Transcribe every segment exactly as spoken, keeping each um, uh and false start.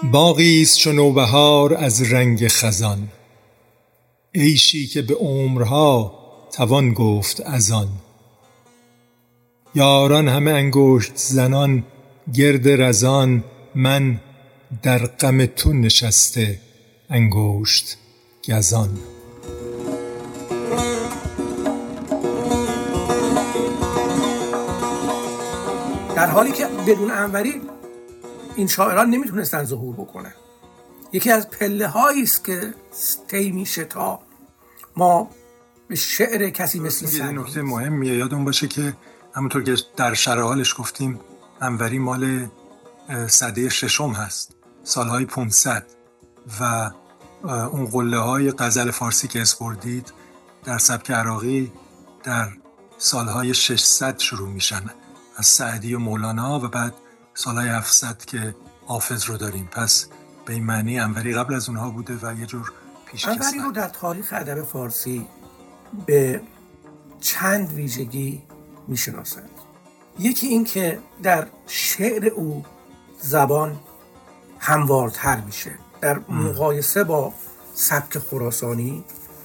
باغی است چو نوبهار از رنگ خزان، عیشی که به عمرها توان گفت از آن. یاران همه انگشت زنان گرد رزان، من در غم تو نشسته انگشت گزان. در حالی که بدون انوری این شاعران نمیتونستن ظهور بکنن. یکی از پله هایی است که طی میشه تا ما به شعر کسی مثل سعدی. یه نکته مهمیه یادمون باشه که همونطور که در شرح حالش گفتیم، انوری مال سده ششم هست، سالهای پانصد، و اون قله های غزل فارسی که اسپردید در سبک عراقی در سالهای ششصد شروع میشن از سعدی و مولانا، و بعد سالهای هفتصد که حافظ رو داریم. پس به این معنی انوری قبل از اونها بوده و یه جور پیشکسوت. انوری رو در تاریخ ادب فارسی به چند ویژگی میشناسند. یکی این که در شعر او زبان هموارتر میشه در مقایسه با سبک خراسانی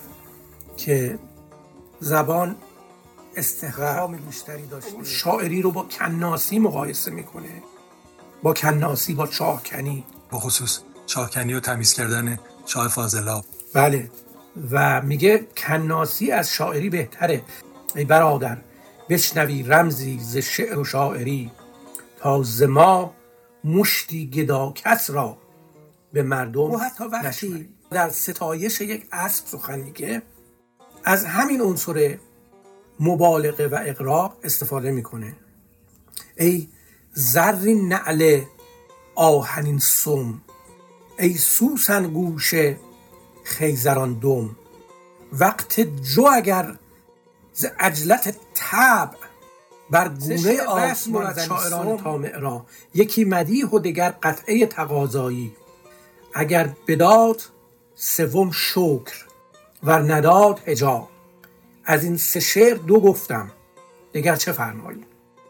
که زبان استحکام بیشتری داشته. شاعری رو با کناسی مقایسه میکنه، با کناسی، با چاهکنی، با خصوص چاهکنی و تمیز کردن چاه فاضلاب. بله، و میگه کناسی از شاعری بهتره. ای برادر بشنوی رمزی ز شعر و شاعری، تا ز ما مشتی گدا کس را به مردم. و حتی وقتی در ستایش یک اسب سخن میگه از همین عنصر مبالغه و اغراق استفاده میکنه. ای زرین نعل آهنین سم، ای سوسن گوش خیزران دم، وقت جو اگر ز عجلت طبع بر گونه آسمان شاعران طامع را، یکی مدیح و دگر قطعه تقاضایی، اگر بداد سوم شکر ور نداد هجا. از این سه شعر دو گفتم، دگر چه فرمایی؟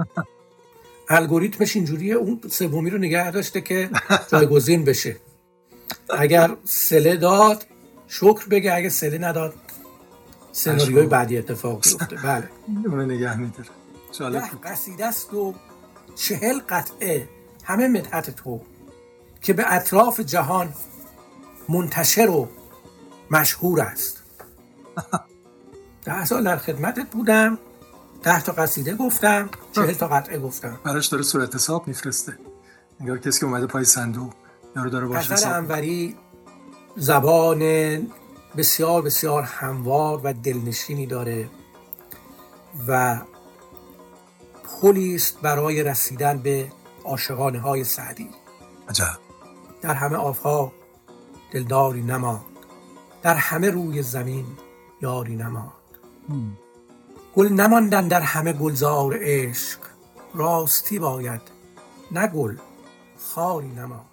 الگوریتمش اینجوریه، اون سومی رو نگه داشته که جایگزین بشه. اگر سله داد شکر بگه، اگه سله نداد سناریوی بعدی اتفاق بیفته. بله، اون نگه می‌داره. ده قصیده است و چهل قطعه، همه مدحت تو که به اطراف جهان منتشر و مشهور است. ده سال در خدمتت بودم، ده تا قصیده گفتم، چهل تا قطعه گفتم. براش داره صورت حساب میفرسته، انگار کسی که اومده پای صندوق یارو داره باشه حساب. غزل انوری زبان بسیار بسیار هموار و دلنشینی داره و پلی است برای رسیدن به عاشقانه های سعدی. عجب. در همه آفاق دلداری نماند، در همه روی زمین یاری نماند. هم. گل نماندن در همه گلزار عشق، راستی باید نه گل خاری نماند.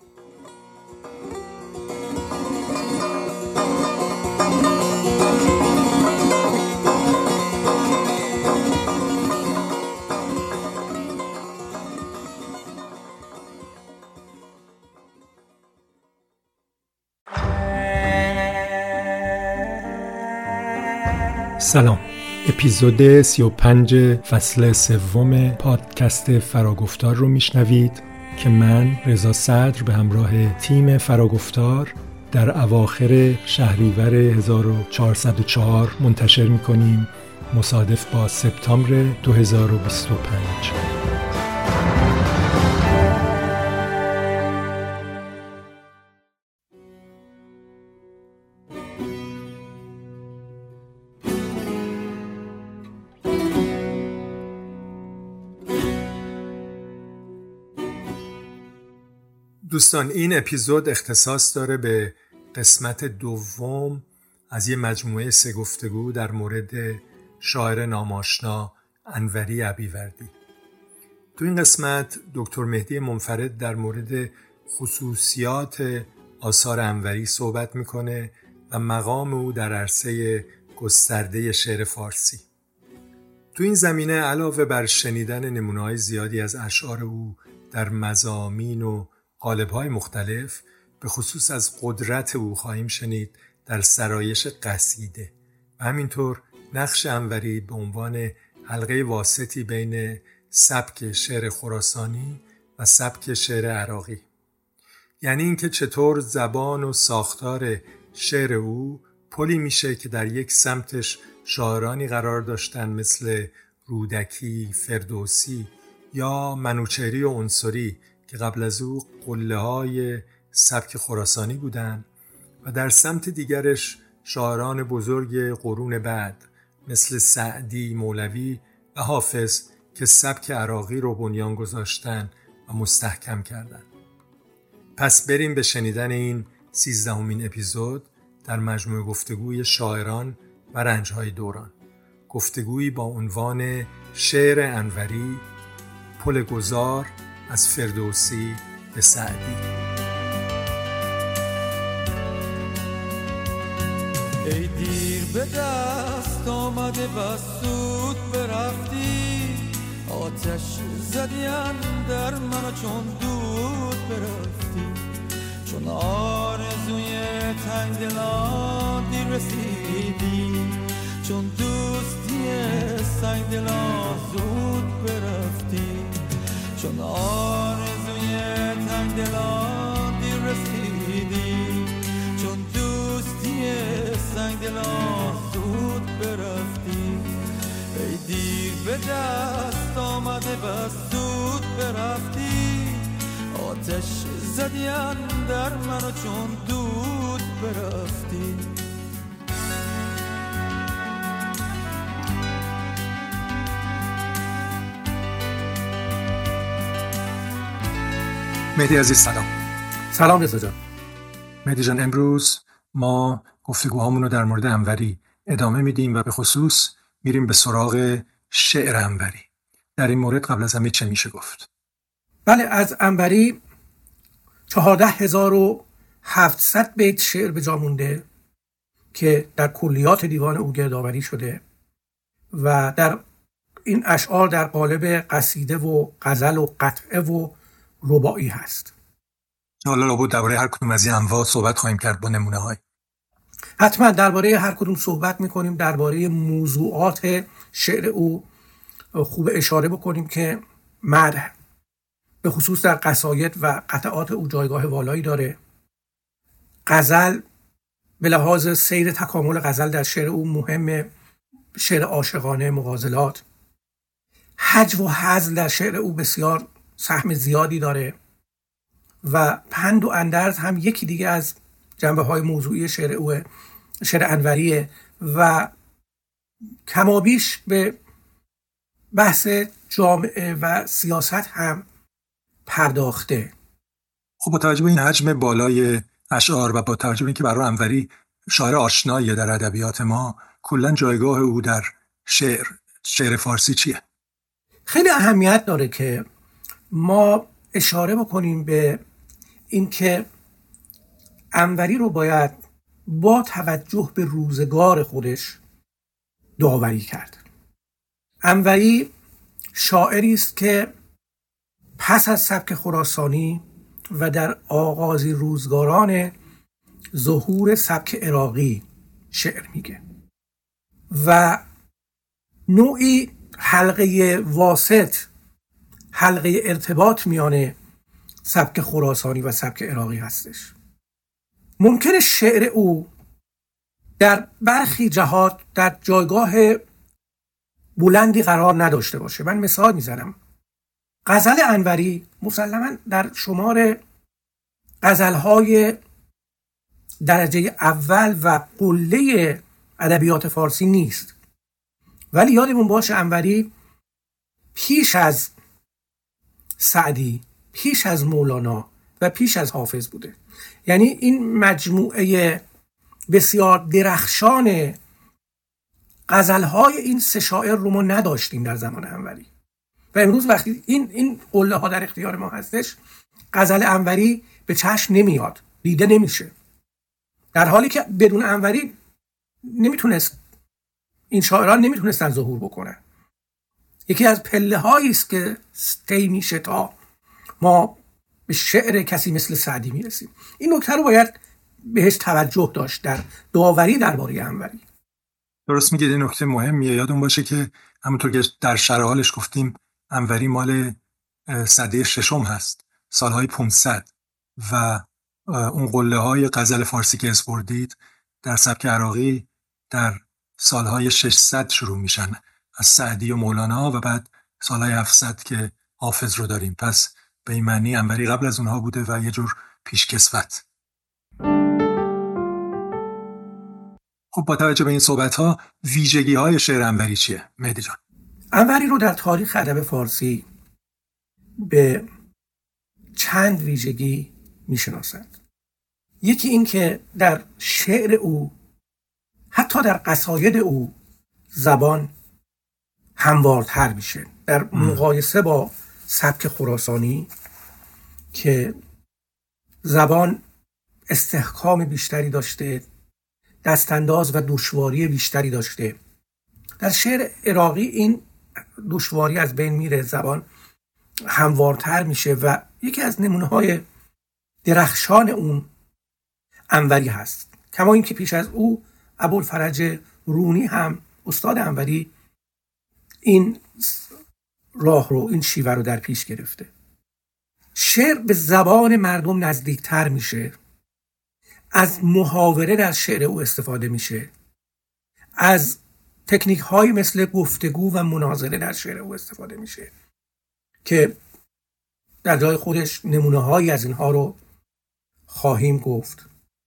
سلام، اپیزود سی و پنج فصل سوم پادکست فراگفتار رو میشنوید که من رضا صدر به همراه تیم فراگفتار در اواخر شهریور هزار و چهارصد و چهار منتشر میکنیم، مصادف با سپتامبر دو هزار و بیست و پنج. دوستان، این اپیزود اختصاص داره به قسمت دوم از یه مجموعه سه گفتگو در مورد شاعر ناماشنا انوری ابیوردی. تو این قسمت دکتر مهدی منفرد در مورد خصوصیات آثار انوری صحبت میکنه و مقام او در عرصه گسترده شعر فارسی. تو این زمینه علاوه بر شنیدن نمونه‌های زیادی از اشعار او در مضامین و قالب‌های مختلف، به خصوص از قدرت او خواهیم شنید در سرایش قصیده و همینطور نقش انوری به عنوان حلقه واسطی بین سبک شعر خراسانی و سبک شعر عراقی. یعنی اینکه چطور زبان و ساختار شعر او پلی میشه که در یک سمتش شاعرانی قرار داشتن مثل رودکی، فردوسی یا منوچهری و عنصری که قبل از او قله های سبک خراسانی بودن و در سمت دیگرش شاعران بزرگ قرون بعد مثل سعدی، مولوی و حافظ که سبک عراقی رو بنیان گذاشتن و مستحکم کردن. پس بریم به شنیدن این سیزدهمین اپیزود در مجموعه گفتگوی شاعران و رنجهای دوران. گفتگویی با عنوان شعر انوری، پل گذار از فردوسی به سعدی. ای دیر به دست آمده و سود برفتی، آتش زدی اندر من چون دود برفتی، چون آرزوی تنگ دلان دیر رسیدی، چون دوستی سنگ دلان زود برفتی، چون آرزوی تنگ دلان دیر رسیدی، چون دوستی سنگ دلان زود برفتی. ای دیر به دست آمده و زود برفتی، آتش زدی اندر منو چون دود برفتی. مهدی عزیز سلام. سلام رضا جان. مهدی جان، امروز ما گفتگوهامون رو در مورد انوری ادامه میدیم و به خصوص میریم به سراغ شعر انوری. در این مورد قبل از همه چه میشه گفت؟ بله، از انوری چهارده هزار و هفتصد بیت شعر به جا مونده که در کلیات دیوان او گردآوری شده و در این اشعار در قالب قصیده و غزل و قطعه و رباعی هست. حالا لابد درباره هر کدوم از این انواع صحبت خواهیم کرد با نمونه های. حتما درباره هر کدوم صحبت میکنیم. درباره موضوعات شعر او خوب اشاره بکنیم که مدح به خصوص در قصاید و قطعات او جایگاه والایی داره. غزل به لحاظ سیر تکامل غزل در شعر او مهمه، شعر عاشقانه، مغازلات. هجو و هزل در شعر او بسیار سهم زیادی داره و پند و اندرز هم یکی دیگه از جنبه های موضوعی شعر اوه، شعر انوریه و کمابیش به بحث جامعه و سیاست هم پرداخته. خب با توجه به این حجم بالای اشعار و با توجه به اینکه برای انوری شاعر آشناییه در ادبیات ما، کلا جایگاه او در شعر شعر فارسی چیه؟ خیلی اهمیت داره که ما اشاره بکنیم به اینکه انوری رو باید با توجه به روزگار خودش داوری کرد. انوری شاعری است که پس از سبک خراسانی و در آغازی روزگاران ظهور سبک عراقی شعر میگه و نوعی حلقه واسط، حلقه ارتباط میان سبک خراسانی و سبک عراقی هستش. ممکنه شعر او در برخی جهات در جایگاه بلندی قرار نداشته باشه. من مثال میزنم. غزل انوری مسلماً در شمار غزلهای درجه اول و قله ادبیات فارسی نیست، ولی یادمون باشه انوری پیش از سعدی، پیش از مولانا و پیش از حافظ بوده. یعنی این مجموعه بسیار درخشان غزلهای این سه شاعر رو ما نداشتیم در زمان انوری و امروز وقتی این این قله ها در اختیار ما هستش، غزل انوری به چشم نمیاد، دیده نمیشه، در حالی که بدون انوری نمیتونست، این شاعران نمیتونستن ظهور بکنن. یکی از پله هایی است که طی میشه تا ما به شعر کسی مثل سعدی میرسیم. این نکته رو باید بهش توجه داشت در داوری درباره انوری. درست میگید، این نکته مهمیه. یادون باشه که همونطور که در شرح حالش گفتیم انوری مال سده ششم هست، سالهای پانصد، و اون قله های غزل فارسی که اسپردید در سبک عراقی در سالهای ششصد شروع میشن از سعدی و مولانا، و بعد سالهای هفتصد که حافظ رو داریم. پس به این معنی انوری قبل از اونها بوده و یه جور پیشکسوت. خب با توجه به این صحبت ها ویژگی های شعر انوری چیه مهدی جان؟ انوری رو در تاریخ ادب فارسی به چند ویژگی میشناسند. یکی این که در شعر او، حتی در قصاید او، زبان هموارتر میشه در مقایسه با سبک خراسانی که زبان استحکام بیشتری داشته، دستانداز و دشواری بیشتری داشته. در شعر عراقی این دشواری از بین میره، زبان هموارتر میشه و یکی از نمونه‌های درخشان اون انوری هست. کما این که پیش از او ابوالفرج رونی هم، استاد انوری، این راه رو، این شیوه رو در پیش گرفته. شعر به زبان مردم نزدیکتر میشه، از محاوره در شعر او استفاده میشه، از تکنیک های مثل گفتگو و مناظره در شعر او استفاده میشه که در جای خودش نمونه هایی از اینها رو خواهیم گفت.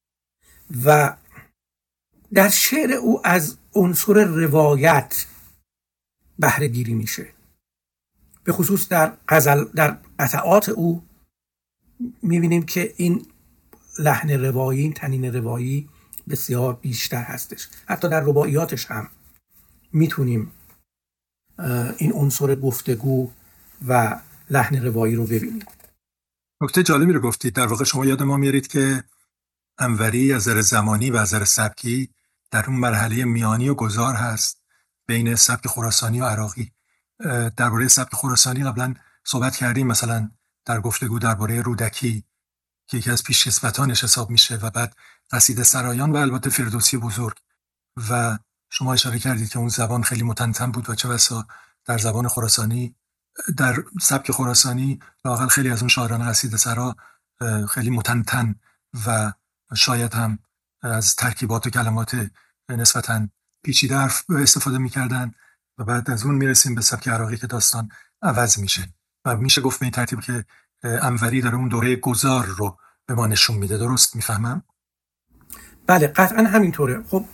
و در شعر او از عنصر روایت بهره گیری میشه، به خصوص در غزل، در قطعات او میبینیم که این لحن روایی، این طنین روایی بسیار بیشتر هستش. حتی در رباعیاتش هم میتونیم این عنصر گفتگو و لحن روایی رو ببینیم. نکته جالبی رو گفتید. در واقع شما یاد ما میارید که انوری از نظر زمانی و از نظر سبکی در اون مرحله میانی و گذار هست بین سبک خراسانی و عراقی. درباره سبک خراسانی قبلا صحبت کردیم، مثلا در گفتگو درباره رودکی که یکی از پیشکسوتانش حساب میشه، و بعد قصیده سرایان و البته فردوسی بزرگ. و شما اشاره کردید که اون زبان خیلی متنتن بود و چه بسا در زبان خراسانی، در سبک خراسانی لااقل خیلی از اون شاعران قصیده سرا خیلی متنتن و شاید هم از ترکیبات و کلمات نسبتاً پیچیده حرف استفاده میکردن، و بعد از اون میرسیم به سبک عراقی که داستان عوض میشه و میشه گفت به این ترتیب که انوری داره اون دوره گذار رو به ما نشون میده. درست میفهمم؟ بله قطعا همینطوره. خب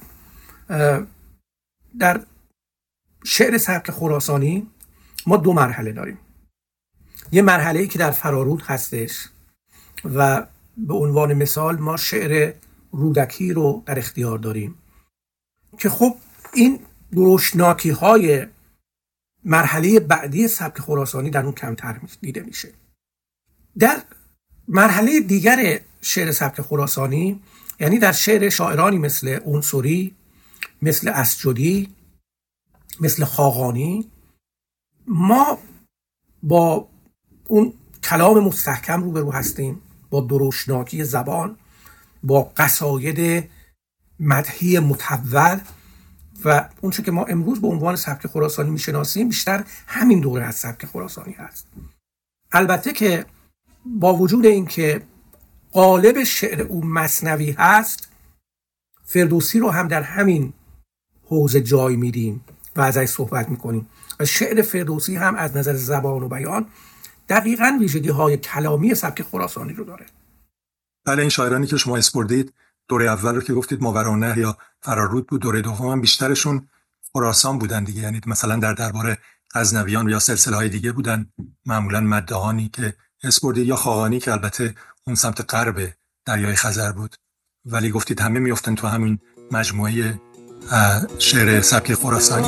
در شعر سبک خراسانی ما دو مرحله داریم. یه مرحله‌ای که در فرارود هستش و به عنوان مثال ما شعر رودکی رو در اختیار داریم که خب این روشناکی های مرحله بعدی سبک خراسانی در اون کمتر دیده میشه. در مرحله دیگر شعر سبک خراسانی، یعنی در شعر شاعرانی مثل عنصری، مثل اسجدی، مثل خاقانی، ما با اون کلام مستحکم روبرو هستیم، با دروشناکی زبان، با قصاید مدحی متول و اون چه که ما امروز به عنوان سبک خراسانی میشناسیم بیشتر همین دوره از سبک خراسانی هست. البته که با وجود این که قالب شعر او مثنوی هست، فردوسی رو هم در همین حوزه جای میدیم و ازش صحبت میکنیم و شعر فردوسی هم از نظر زبان و بیان دقیقاً ویژگی های کلامی سبک خراسانی رو داره. بله، این شاعرانی که شما اسپردید دوره اول رو که گفتید ماوراءالنهر یا فرارود بود، دوره دوم هم بیشترشون خراسان بودن دیگه، یعنی مثلا در دربار غزنویان یا سلسله های دیگه بودن، معمولا مدهانی که اسپردید یا خاقانی که البته اون سمت غرب دریای خزر بود، ولی گفتید همه میافتن تو همین مجموعه شعر سبک خراسانی.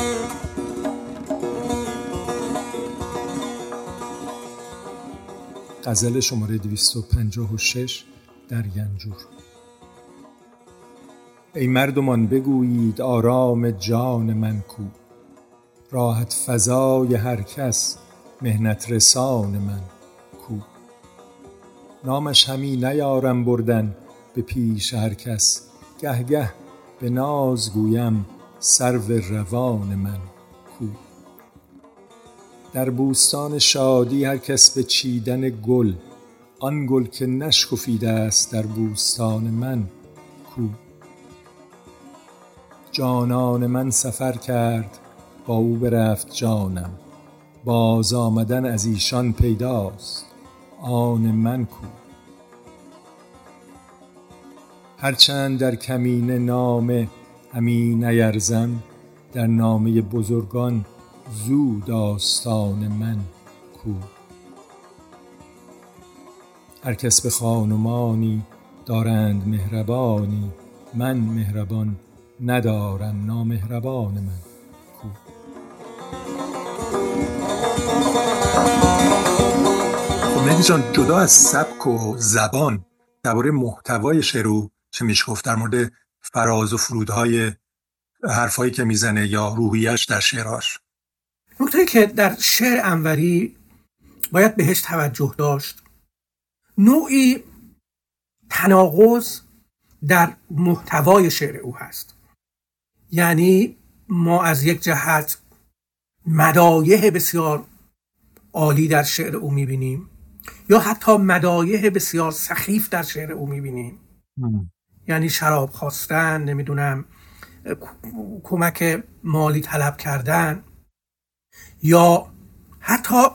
غزل شماره دویست و پنجاه و شش در ینجور. ای مردمان بگویید آرام جان من کو، راحت فضای هر کس محنت رسان من کو. نامش همی نیارم بردن به پیش هر کس. گه گه به ناز گویم سرو روان من کو. در بوستان شادی هر کس به چیدن گل، آن گل که نشکفیده است در بوستان من کو. جانان من سفر کرد با او برفت جانم، باز آمدن از ایشان پیداست آن من کو. هرچند در کمین نامه همی نیرزم، در نامه بزرگان زو داستان من کو. هر کس به خانمانی دارند مهربانی، من مهربان ندارم نامهربان من کو. خب مهدی جان، جدا از سبک و زبان درباره محتوای شعر او چه میشه گفت؟ در مورد فراز و فرودهای حرفایی که میزنه یا روحیش در شعرهاش. نکته‌ای که در شعر انوری باید بهش توجه داشت، نوعی تناقض در محتوای شعر او هست. یعنی ما از یک جهت مدایح بسیار عالی در شعر او میبینیم یا حتی مدایح بسیار سخیف در شعر او میبینیم. یعنی شراب خواستن، نمیدونم کمک مالی طلب کردن، یا حتی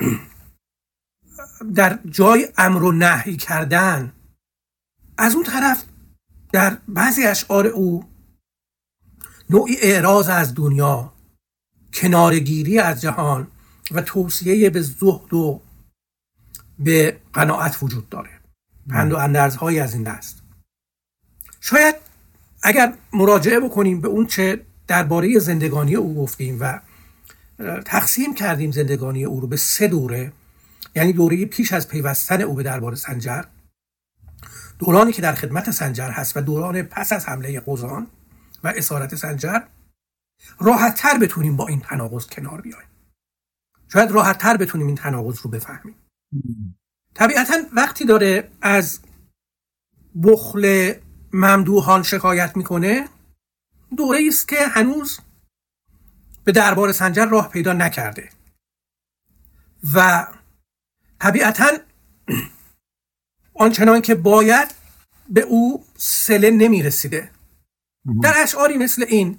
در جای امر و نهی کردن. از اون طرف در بعضی اشعار او نوعی اعراض از دنیا، کنارگیری از جهان و توصیه به زهد و به قناعت وجود داره. پند و اندرزهایی از این دست. شاید اگر مراجعه بکنیم به اون چه درباره زندگانی او گفتیم و تقسیم کردیم زندگانی او رو به سه دوره، یعنی دوره پیش از پیوستن او به دربار سنجر، دورانی که در خدمت سنجر هست و دوران پس از حمله قزان و اسارت سنجر، راحت تر بتونیم با این تناقض کنار بیاییم. شاید راحت تر بتونیم این تناقض رو بفهمیم. طبیعتاً وقتی داره از بخل ممدوحان شکایت میکنه، دوره است که هنوز به دربار سنجر راه پیدا نکرده و طبیعتاً آنچنان که باید به او صله نمیرسیده. در اشعاری مثل این: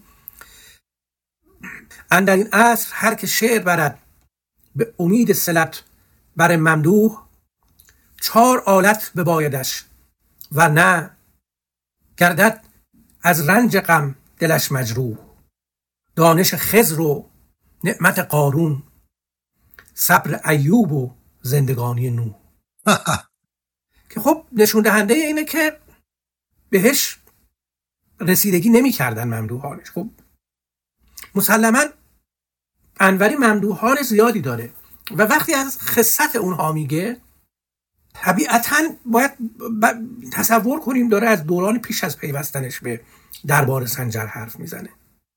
اندر این عصر هر که شعر برد به امید صلت بر ممدوح، چهار آلت ببایدش و نه گردد از رنج غم دلش مجروح. دانش خضر و نعمت قارون، صبر ایوب و زندگانی نوح. که خب نشون دهنده اینه که بهش رسیدگی نمی کردن ممدوحانش. خب مسلماً انوری ممدوحان زیادی داره و وقتی از خصت اونها میگه، طبیعتاً باید تصور کنیم داره از دوران پیش از پیوستنش به دربار سنجر حرف میزنه.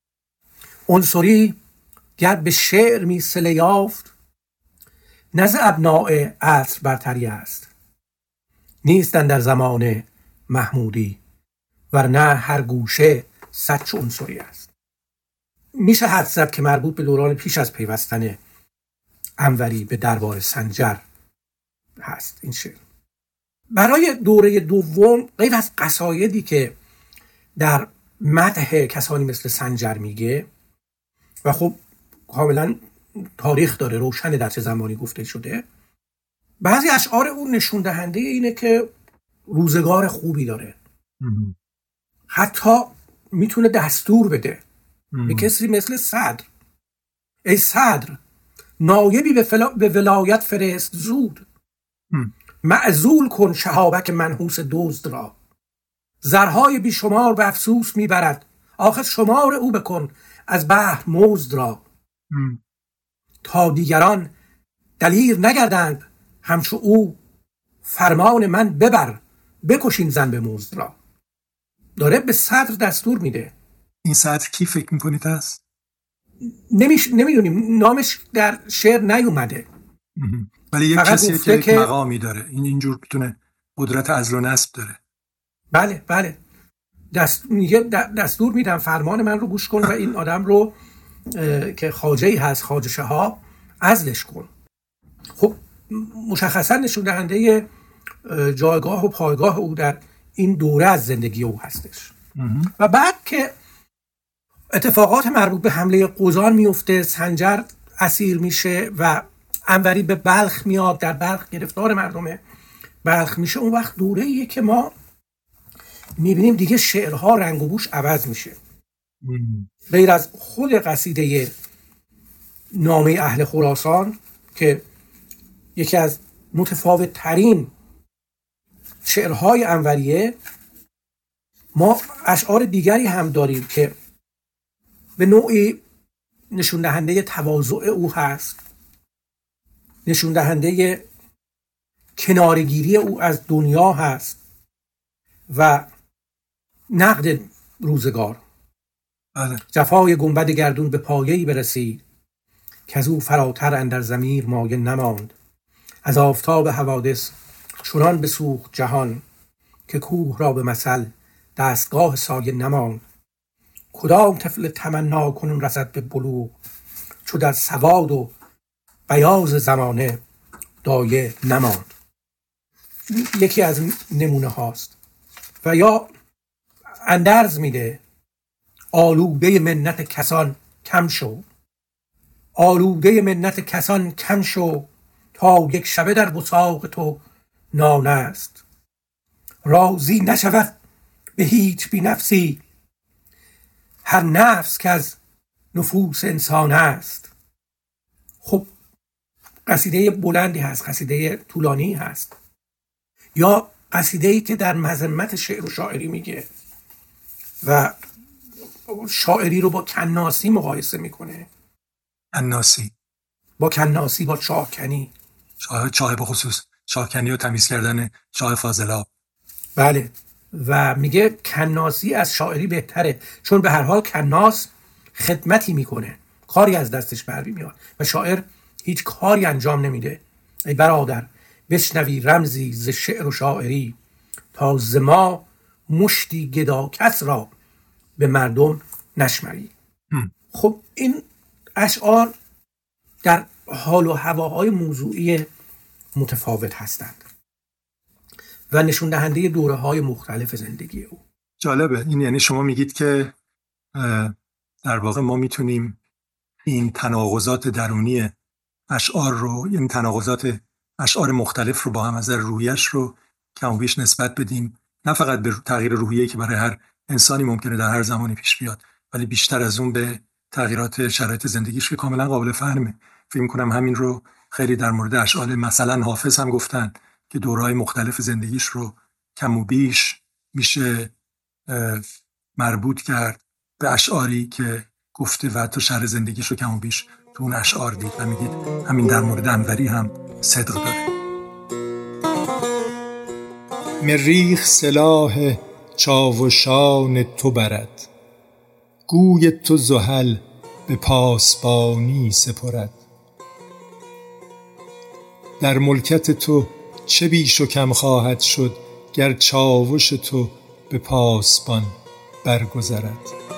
عنصری گر به شعر می صله یافت، نزد ابناء عصر برتری است. نیستن در زمان محمودی، ورنه هر گوشه صد چو عنصری است. میشه حدس زد که مربوط به دوران پیش از پیوستن انوری به دربار سنجر هست این شعر. برای دوره دوم، غیر از قصایدی که در مدح کسانی مثل سنجر میگه و خب کاملا تاریخ داره، روشن در چه زمانی گفته شده، بعضی اشعار اون نشون دهنده اینه که روزگار خوبی داره. حتی میتونه دستور بده به کسی مثل صدر: ای صدر، نایبی به, فلا... به ولایت فرست زود. معزول کن شهابک منحوس دزد را. زرهای بیشمار به افسوس میبرد، آخر شمار او بکن از بحر مزد را. م. تا دیگران دلیر نگردند همچو او، فرمان من ببر بکشین زن به مزد را. داره به صدر دستور میده. این صدر کی فکر میکنید هست؟ نمیش... نمیدونیم، نامش در شعر نیومده، ولی یک کسیه که یک مقامی داره. این اینجور بتونه قدرت عزل و نصب داره. بله بله دست میگه دستور میدم فرمان من رو گوش کن و این آدم رو که خواجه‌ای هست خواجه شهاب عزلش کن. خب مشخصا نشون دهنده جایگاه و پایگاه او در این دوره از زندگی او هستش. و بعد که اتفاقات مربوط به حمله قزان میفته، سنجر اسیر میشه و انوری به بلخ میاد، در بلخ گرفتار مردم بلخ میشه، اون وقت دوره ایه که ما میبینیم دیگه شعرها رنگ و بوش عوض میشه. غیر از خود قصیده نامه اهل خراسان که یکی از متفاوت ترین شعرهای انوریه، ما اشعار دیگری هم داریم که به نوعی نشون دهنده تواضع او هست، نشون دهنده کنارگیری او از دنیا هست و نقد روزگار. بله. جفای گنبد گردون به پایه‌ای برسید که از او فراتر اندر ضمیر مایه نماند. از آفتاب حوادث چنان بسوخت جهان که کوه را به مثل دستگاه سایه نماند. کدام طفل تمنا کنون رسد به بلوغ چو در سواد و بیاض زمانه دایه نماند. یکی از نمونه هاست. و یا اندرز میده آلوده منت کسان کم شو، آلوده منت کسان کم شو تا یک شبه در وثاق تو نان است. راضی نشود به هیچ بی نفسی هر نفس که از نفوس انسان است. خب قصیده بلندی هست، قصیده طولانی هست، یا قصیده‌ای که در مذمت شعر و شاعری میگه و شاعری رو با کناسی مقایسه میکنه. کناسی با کناسی با چاهکنی، چاه چاه به خصوص چاهکنی و تمیز کردن چاه فاضلاب. بله. و میگه کناسی از شاعری بهتره، چون به هر حال کناس خدمتی میکنه، کاری از دستش بر میاد و شاعر هیچ کاری انجام نمیده. ای برادر بشنوی رمزی ز شعر و شاعری تا ز ما مشتی گدا کس را به مردم نشمری. خب این اشعار در حال و هواهای موضوعی متفاوت هستند و نشون دهنده دوره های مختلف زندگی او. جالبه این، یعنی شما میگید که در واقع ما میتونیم این تناقضات درونی اشعار رو، این تناقضات اشعار مختلف رو با هم از روحیش رو کم و بیش نسبت بدیم، نه فقط به تغییر روحیه‌ای که برای هر انسانی ممکنه در هر زمانی پیش بیاد، ولی بیشتر از اون به تغییرات شرایط زندگیش که کاملا قابل فهمه. فکر می‌کنم همین رو خیلی در مورد اشعار مثلا حافظ هم گفتن که دوره‌های مختلف زندگیش رو کم و بیش میشه مربوط کرد به اشعاری که گفته و حتی شرح زندگیش رو کم و بیش تو اون اشعار دید و میگید همین در مورد انوری هم صدق داره. مریخ سلاح چاوشان تو برد، گوی تو زحل به پاسبانی سپرد. در ملکت تو چه بیش و کم خواهد شد گر چاوش تو به پاسبان برگذرد.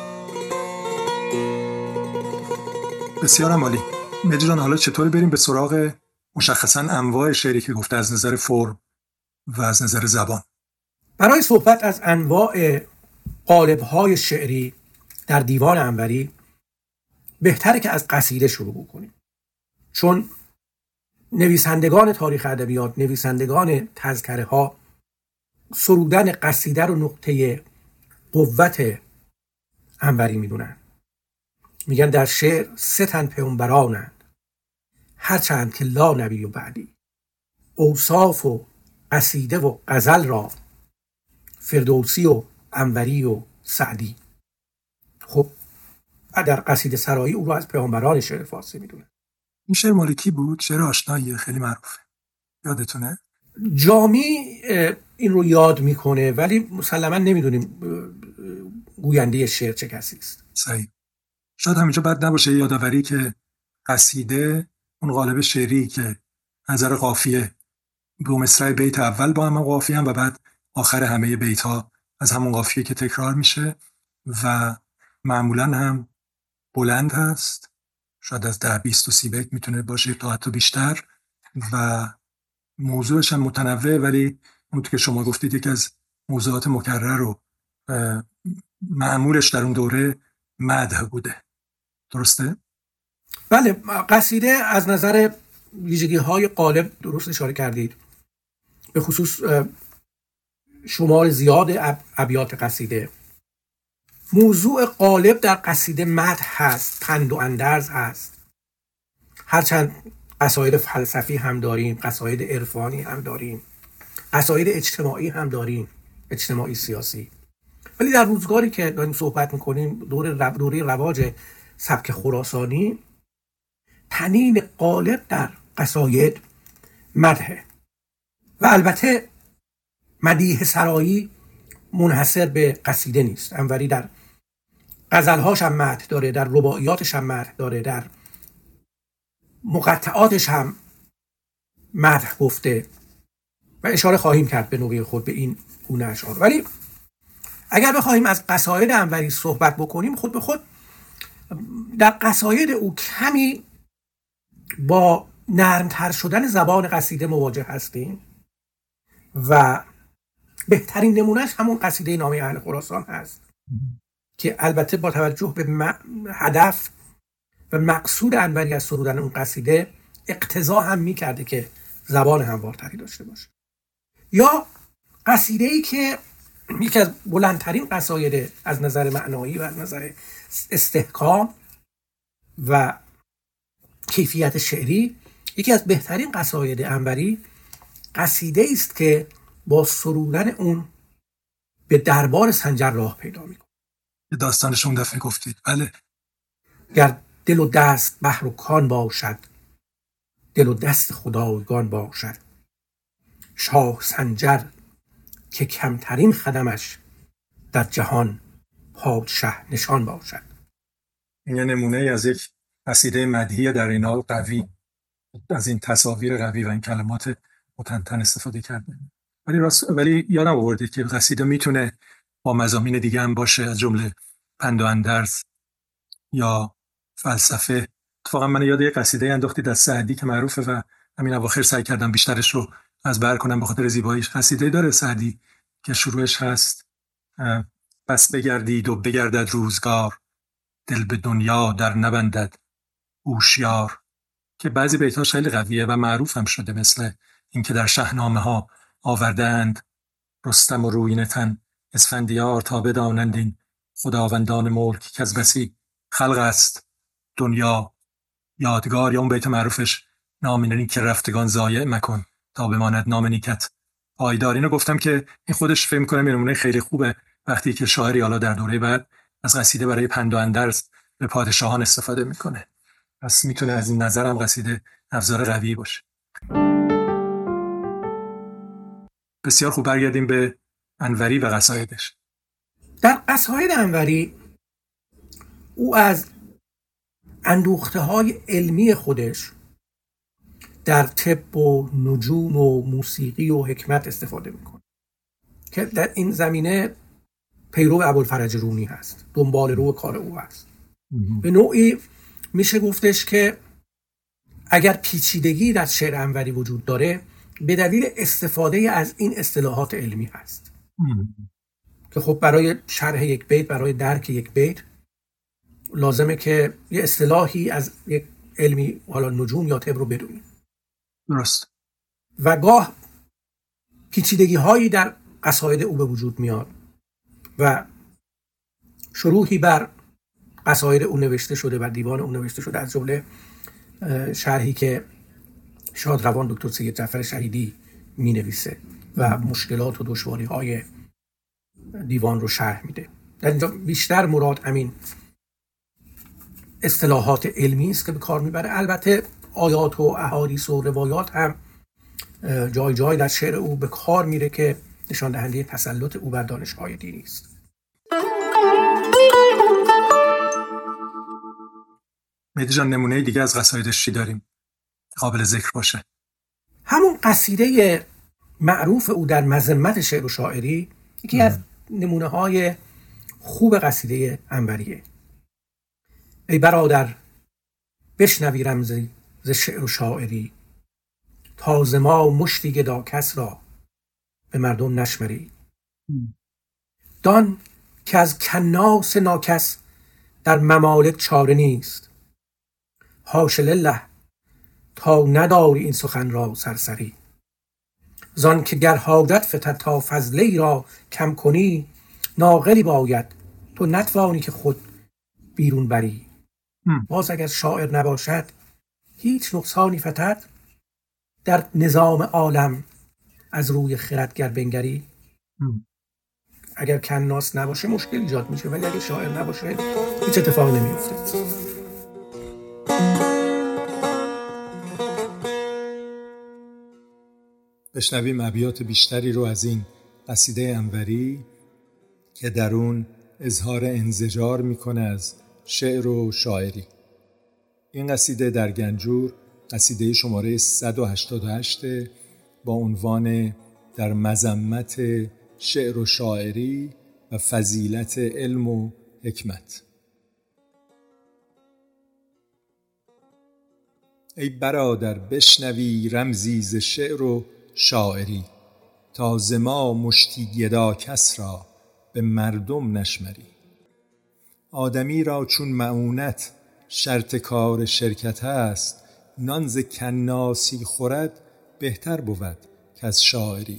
بسیار عالی. مهدی جان، حالا چطوری بریم به سراغ مشخصاً انواع شعری که گفته از نظر فرم و از نظر زبان؟ برای صحبت از انواع قالب‌های شعری در دیوان انوری بهتره که از قصیده شروع کنیم، چون نویسندگان تاریخ ادبیات، نویسندگان تذکره ها، سرودن قصیده رو نقطه قوت انوری میدونن. میگن در شعر سه تن پیامبرانند، هرچند که لا نبی و بعدی. اوصاف و قصیده و غزل را فردوسی و انوری و سعدی. خب در قصیده سرایی او رو از پیامبران شعر فارسی میدونن. این شعر مال کی بود؟ شعر آشناییه، خیلی معروفه، یادتونه؟ جامی این رو یاد میکنه ولی مسلما نمیدونیم گوینده شعر چه کسی است. صحیح. شاید همینجا بد نباشه یادآوری که قصیده اون قالب شعری که نظر قافیه دو مصرع بیت اول با هم قافیه هم و بعد آخر همه بیت ها از همون قافیه که تکرار میشه و معمولا هم بلند هست، شاید از ده بیست و سی بیت میتونه باشه تا حتی بیشتر و موضوعش هم متنوع، ولی اون که شما گفتید یکی از موضوعات مکرر و معمولش در اون دوره مدح بوده. درسته؟ بله، قصیده از نظر ویژگی های قالب درست اشاره کردید، به خصوص شمار زیاد ابیات قصیده. موضوع قالب در قصیده مدح هست، پند و اندرز هست، هرچند قصاید فلسفی هم داریم، قصاید عرفانی هم داریم، قصاید اجتماعی هم داریم، اجتماعی سیاسی. ولی در روزگاری که داریم صحبت میکنیم، دوره دوره رواج سبک خراسانی، طنین قالب در قصاید مدحه و البته مدیح سرایی منحصر به قصیده نیست. انوری در غزلهاش هم مدح داره، در رباعیاتش هم مدح داره، در مقطعاتش هم مدح گفته و اشاره خواهیم کرد به نوبه خود به این گونه اشعار. ولی اگر بخواهیم از قصاید انوری صحبت بکنیم، خود به خود در قصاید او کمی با نرمتر شدن زبان قصیده مواجه هستیم و بهترین نمونهش همون قصیده نامه اهل خراسان هست که البته با توجه به هدف و مقصود انوری از سرودن اون قصیده اقتضا هم می‌کرده که زبان هموارتری داشته باشه. یا قصیده‌ای که یکی از بلندترین قصاید از نظر معنایی و از نظر استحکام و کیفیت شعری، یکی از بهترین قصاید انوری، قصیده است که با سرودن اون به دربار سنجر راه پیدا میکنه. داستانش اون دفعه گفتید. بله. گر دل و دست بحر و کان باشد، دل و دست خدایگان باشد، شاه سنجر که کمترین خدمش در جهان پادشه نشان باشد. این یه نمونه از یک قصیده مدحی در این حال قوی، از این تصاویر قوی و این کلمات متنتن استفاده کرده. ولی راست ولی یادم آوردید که قصیده میتونه با مضامین دیگه هم باشه، از جمله پند و اندرز یا فلسفه. اتفاقا من یاد یک قصیده انداختید از سعدی که معروفه و همین اواخر سعی کردم بیشترش رو از بر کنم به خاطر زیباییش. قصیده داره سعدی که شروعش هست بس بگردید و بگردد روزگار، دل به دنیا در نبندد هوشیار، که بعضی بیتاش خیلی قویه و معروف هم شده، مثل این که در شاهنامه ها آوردند رستم و رویین تن، اسفندیار تا بدانند این خداوندان ملک که از بسی خلق است دنیا یادگار. یا اون بیت معروفش نام که رفتگان ضایع مکن تا بماند نام نیکت پایدار. اینو گفتم که این خودش فهم کنم یه نمونه خیلی خوبه وقتی که شاعری حالا در دوره بعد از قصیده برای پند و اندرز به پادشاهان استفاده میکنه. پس میتونه از این نظر هم قصیده ابزار قوی باشه. بسیار خوب، برگردیم به انوری و قصایدش. در قصاید انوری او از اندوخته‌های علمی خودش در طب و نجوم و موسیقی و حکمت استفاده میکنه که در این زمینه پیرو ابوالفرج رومی هست، دنبال رو کار او هست. به نوعی میشه گفتش که اگر پیچیدگی در شعر انوری وجود داره به دلیل استفاده از این اصطلاحات علمی هست که خب برای شرح یک بیت، برای درک یک بیت لازمه که یه اصطلاحی از یک علمی حالا نجوم یا طب رو بدونیم. درست. و گاه پیچیدگی هایی در قصاید او به وجود میاد و شروحی بر قصاید او نوشته شده و دیوان او نوشته شده، از جمله شرحی که شادروان دکتر سید جعفر شهیدی می نویسه و مشکلات و دشواری های دیوان رو شرح میده. در اینجا بیشتر مراد همین اصطلاحات علمی است که به کار میبره. البته آیات و احادیث و روایات هم جای جای در شعر او به کار میره که نشان دهنده تسلط او بر دانش‌های دینی است. مهدی جان، نمونه دیگه از قصایدش چی داریم قابل ذکر باشه؟ همون قصیده معروف او در مذمت شعر و شاعری یکی از نمونه های خوب قصیده انوریه. ای برادر بشنوی رمزی ز شعر و شاعری، تا ز ما مشتی گدا کس را به مردم نشمری. دان که از کناس ناکس در ممالک چاره نیست، حاش لله تا نداری این سخن را سرسری. زان که گر حاجت فتد تا فضله را کم کنی، ناقلی باید تو نتوانی که خود بیرون بری. باز اگر شاعر نباشد هیچ نقصانی فتد در نظام عالم از روی خردگر بنگری. اگر کناس نباشه مشکل ایجاد میشه، ولی اگر شاعر نباشه هیچ اتفاقی نمیفته. بشنویم ابیات بیشتری رو از این قصیده انوری که در اون اظهار انزجار میکنه از شعر و شاعری. این قصیده در گنجور قصیده شماره صد و هشتاد و هشت با عنوان در مذمت شعر و شاعری و فضیلت علم و حکمت. ای برادر بشنوی رمزی ز شعر و شاعری، تا ز ما مشتی گدا کس را به مردم نشمری. آدمی را چون معونت شرط کار شرکت است، نان ز کناسی خورد بهتر بود که از شاعری.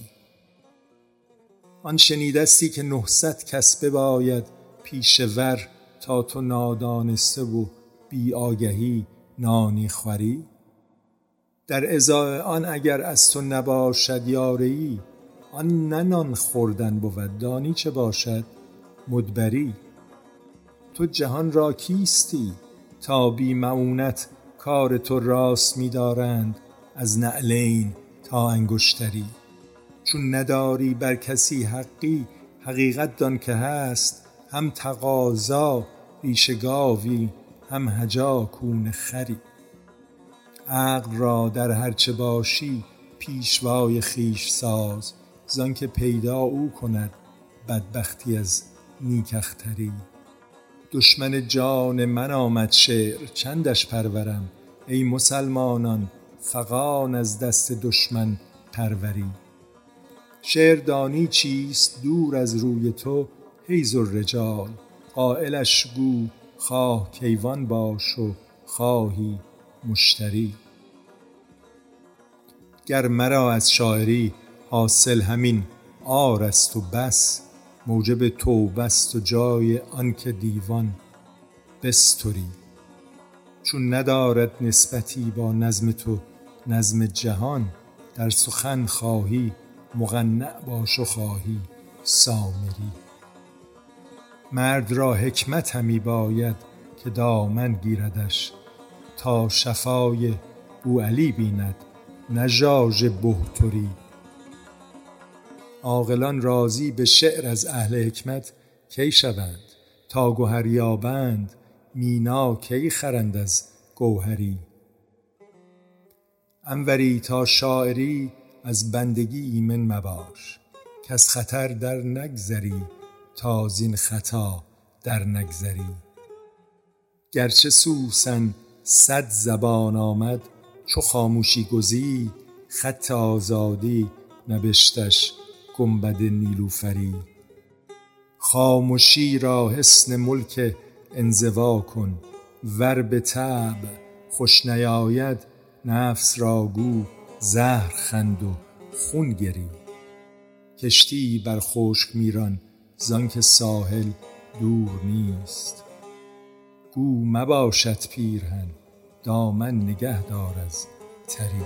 آن شنیدستی که نهصد کس بباید پیشه ور، تا تو نادانسته و بی آگهی نانی خوری. در ازای آن اگر از تو نباشد یاری، آن نه نان خوردن بود دانی چه باشد مدبری. تو جهان را کیستی تا بی معونت کار تو راست می دارند، از نعلین تا انگشتری. چون نداری بر کسی حقی حقیقت دان که هست، هم تقاضا ریش گاوی هم هجا کون خری. عقل را در هرچه باشی پیشوای خویش ساز، زان که پیدا او کند بدبختی از نیکختری. دشمن جان من آمد شعر چندش پرورم، ای مسلمانان فغان از دست دشمن پروری. شعر دانی چیست دور از روی تو حیز الرجال، قائلش گو خواه کیوان باش و خواهی مشتری. گر مرا از شاعری حاصل همین عار است و بس، موجب توبه است و جای آن که دیوان بستری. چون ندارد نسبتی با نظم تو نظم جهان، در سخن خواهی مقنع باش و خواهی سامری. مرد را حکمت همی باید که دامن گیردش، تا شفای بوعلی بیند نه ژاژ بهتری. عاقلان راضی به شعر از اهل حکمت کی شوند، تا گوهر یابند مینا کی خرند از گوهری. انوری تا شاعری از بندگی ایمن مباش، که از خطر در نگذری تا زین خطا در نگذری. گرچه سوسن صد زبان آمد چو خاموشی گزید، خط آزادی نبشتش گنبد نیلوفری. خاموشی را حسن ملک انزوا کن، ور به طبع خوش نیاید نفس را گو زهر خند و خون گری. کشتی بر خشک میران زان که ساحل دور نیست، گو مباشد پیرهن دامن نگه دار از تری.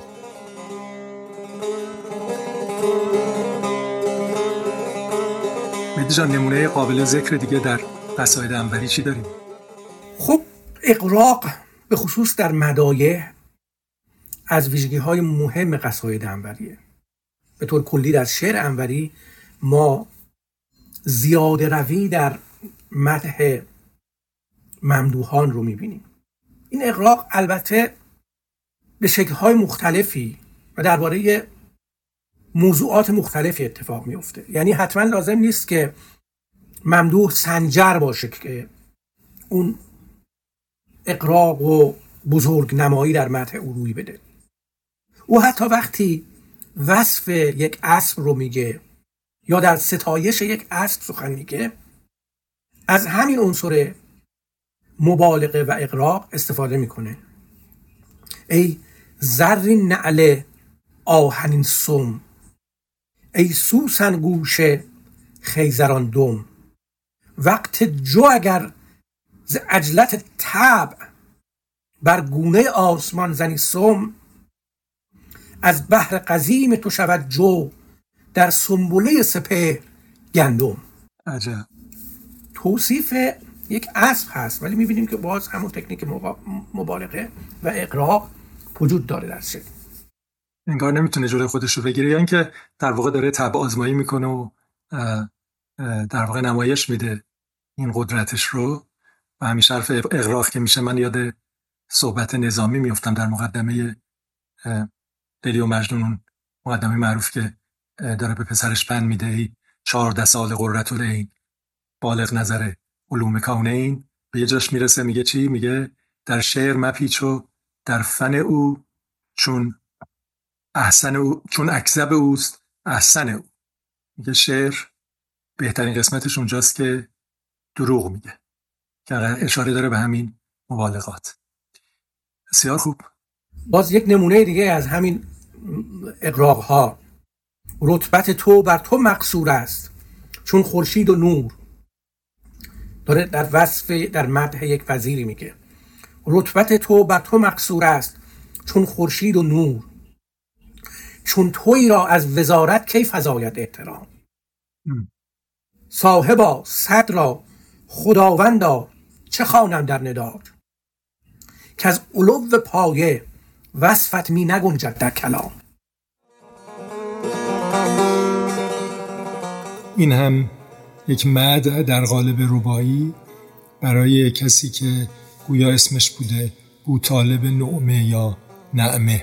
مهدی جان نمونه قابل ذکر دیگه در قصاید انوری چی داریم؟ خب اغراق به خصوص در مدایح از ویژگی‌های مهم قصاید انوریه. به طور کلی در شعر انوری ما زیاده روی در مدح ممدوحان رو می‌بینیم. این اغراق البته به شکل‌های مختلفی و درباره موضوعات مختلفی اتفاق میفته. یعنی حتما لازم نیست که ممدوح سنجر باشه که اون اقراق و بزرگ نمایی در متن او روی بده. او حتی وقتی وصف یک اسب رو میگه یا در ستایش یک اسب سخن میگه، از همین عنصر مبالغه و اقراق استفاده میکنه. ای زرین نعل آهنین سم، ای سوسن گوش خیزران دم، وقت جو اگر ز عجلت طبع بر گونه آسمان زنی سم، از بحر قزیم تو شود جو در سنبله سپهر گندم. عجب. توصیف یک اسب هست ولی میبینیم که باز همون تکنیک مبالغه و اقراق وجود داره در شعر. انگار نمیتونه جلوی خودش رو بگیره، یا اینکه در واقع داره طبع آزمایی میکنه و در واقع نمایش میده این قدرتش رو. و همیشه حرف اغراق که میشه من یاد صحبت نظامی میفتم در مقدمه لیلی و مجنون، اون مقدمه معروف که داره به پسرش پند میده، ای چهارده سال قرةالعین بالغ نظر علوم کونین. به یه جاش میرسه میگه چی؟ میگه در شعر مپیچ و در فن او چون احسن او چون اکذب اوست احسن او. میگه شعر بهترین قسمتش اونجاست که دروغ میگه، که اشاره داره به همین مبالغات. بسیار خوب. باز یک نمونه دیگه از همین اقراق ها، رتبت تو بر تو مقصور است چون خورشید و نور. داره در وصف در مدح یک وزیری میگه رتبت تو بر تو مقصور است چون خورشید و نور، چون تویی را از وزارت کی فزاید احترام. صاحبا صد را خداوندا چه خوانم در نداد، که از علو پایه وصفت می نگنجد در کلام. این هم یک مدح در قالب ربایی برای کسی که گویا اسمش بوده بوطالب نعمه یا نعمه.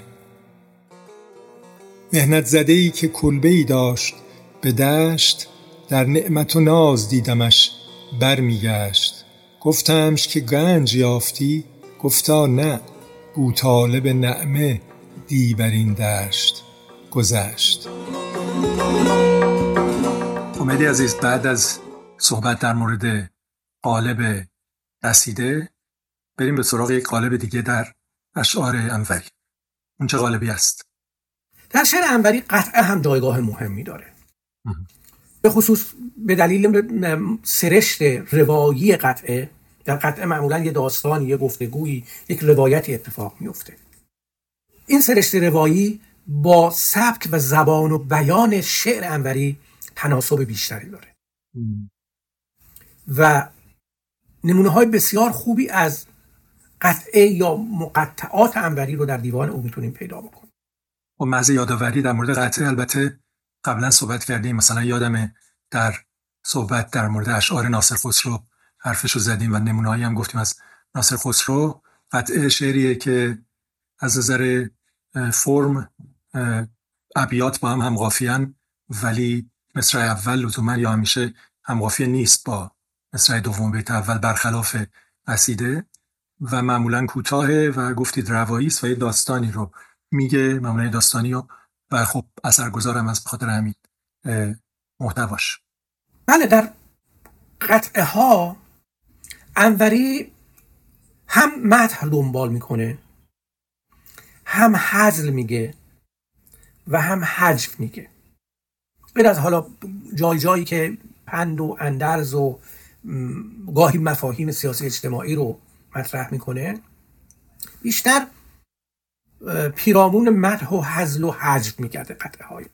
مهنت زده‌ای که کلبه‌ای داشت به دشت، در نعمت و ناز دیدمش بر میگشت. گفتمش که گنج یافتی، گفتا نه بوطالب نعمه دی بر این دشت گذشت. امیدی عزیز، بعد از صحبت در مورد قالب قصیده بریم به سراغ یک قالب دیگه در اشعار انوری. اون چه قالبی است؟ در شعر انوری قطعه هم جایگاه مهمی داره، به خصوص به دلیل سرشت روایی قطعه. در قطعه معمولا یه داستانی، یه گفتگویی، یک روایتی اتفاق میفته. این سرشت روایی با سبک و زبان و بیان شعر انوری تناسب بیشتری داره ام. و نمونه های بسیار خوبی از قطعه یا مقطعات انوری رو در دیوان او میتونیم پیدا بکنیم. و محض یادآوری در مورد قطعه البته قبلا صحبت کردیم، مثلا یادمه در صحبت در مورد اشعار ناصر خسرو حرفشو زدیم و نمونه‌ای هم گفتیم از ناصر خسرو. قطعه شعریه که از نظر فرم ابیات با هم همقافیان، ولی مصرع اول لزوما یا همیشه همقافی نیست با مصرع دوم بیت اول، برخلاف قصیده، و معمولا کوتاهه و گفتید روایی است و یه داستانی رو میگه، معمولا داستانی رو، و خب اثرگذارم از بخاطر همین محتواش. بله، در قطعه ها انوری هم مدح دنبال میکنه، هم هزل میگه و هم حجو میگه. غیر از حالا جای جایی که پند و اندرز و گاهی مفاهیم سیاسی اجتماعی رو مطرح میکنه، بیشتر پیرامون مدح و هزل و حجو میکرده قطعه های.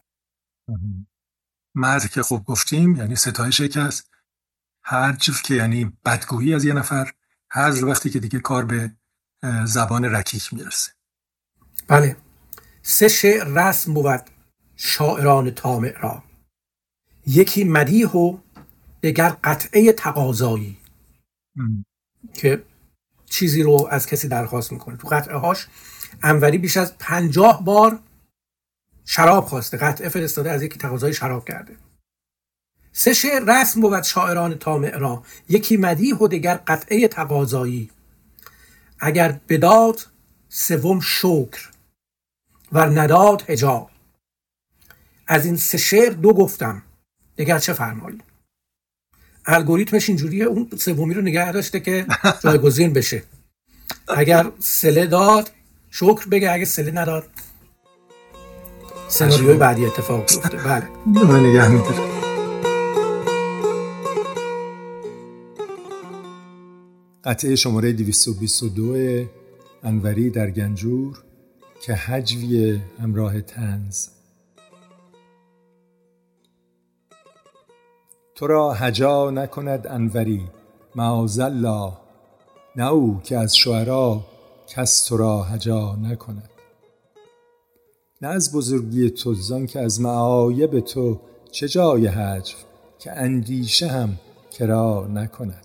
مدح که خوب گفتیم یعنی ستایش یک است، حجو که یعنی بدگویی از یه نفر، هزل وقتی که دیگه کار به زبان رکیک میرسه. بله، سه شعر رسم بود شاعران طامع را، یکی مدیح و دگر قطعه تقاضایی که چیزی رو از کسی درخواست میکنه. تو قطعه هاش انوری بیش از پنجاه بار شراب خواسته، قطعه فرستاده از یکی تقاضای شراب کرده. سه شعر رسم بود شاعران طامع را، یکی مدیح و دگر قطعه تقاضایی. اگر بداد سوم شکر ور نداد حجاب. از این سه شعر دو گفتم، دگر چه فرمایی؟ الگوریتمش اینجوریه، اون سومی رو نگه داشته که جایگزین بشه. اگر سله داد شکر بگه، اگه سله نداد سناریوی بعدی اتفاق بیفته. بله من نگه می‌دارم. قطعه شماره دویست و بیست و دو انوری در گنجور که هجوی همراه طنز. تو را هجا نکند انوری معاذالله، نه او که از شعرا کس تو را هجا نکند. نه از بزرگی تو زان که از معایب تو چه جای هجو، که اندیشه هم کرا نکند.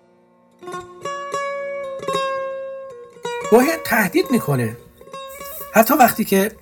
باید تهدید میکنه، حتی وقتی که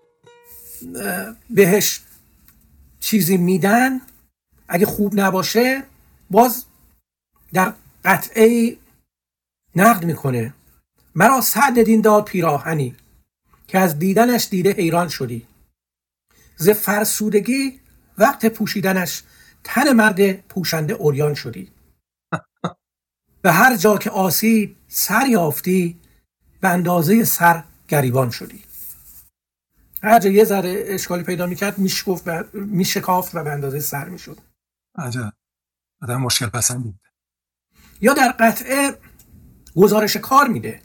بهش چیزی میدن اگه خوب نباشه باز در قطعه نقد میکنه. مرا سعدالدین داد پیراهنی که از دیدنش دیده حیران شدی، ز فرسودگی وقت پوشیدنش تن مرد پوشنده عریان شدی. به هر جا که آسیب سر یافتی به اندازه سر گریبان شدی. هر جا یه ذره اشکالی پیدا میکرد میشکفت و میشکافت و به اندازه سر میشد. عجب، آدم مشکل پسند بود. یا در قطعه گزارش کار میده.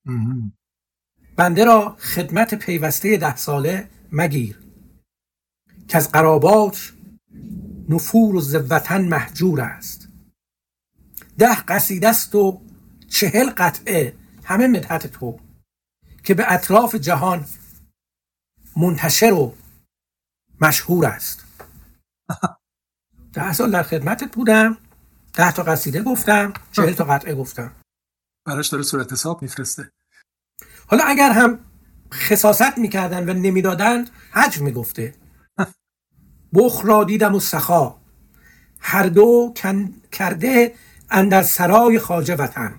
بنده را خدمت پیوسته ده ساله مگیر، که از قرابات نفور و ز وطن محجور است. ده قصیده است و چهل قطعه همه مدحت تو، که به اطراف جهان منتشر و مشهور است. ده سال در خدمتت بودم، ده تا قصیده گفتم، چهل تا قطعه گفتم. براش داره صورت حساب میفرسته. حالا اگر هم خساست میکردن و نمیدادن حجم میگفته. بخل را دیدم و سخا، هر دو کن کرده اندر سرای خواجه وطن.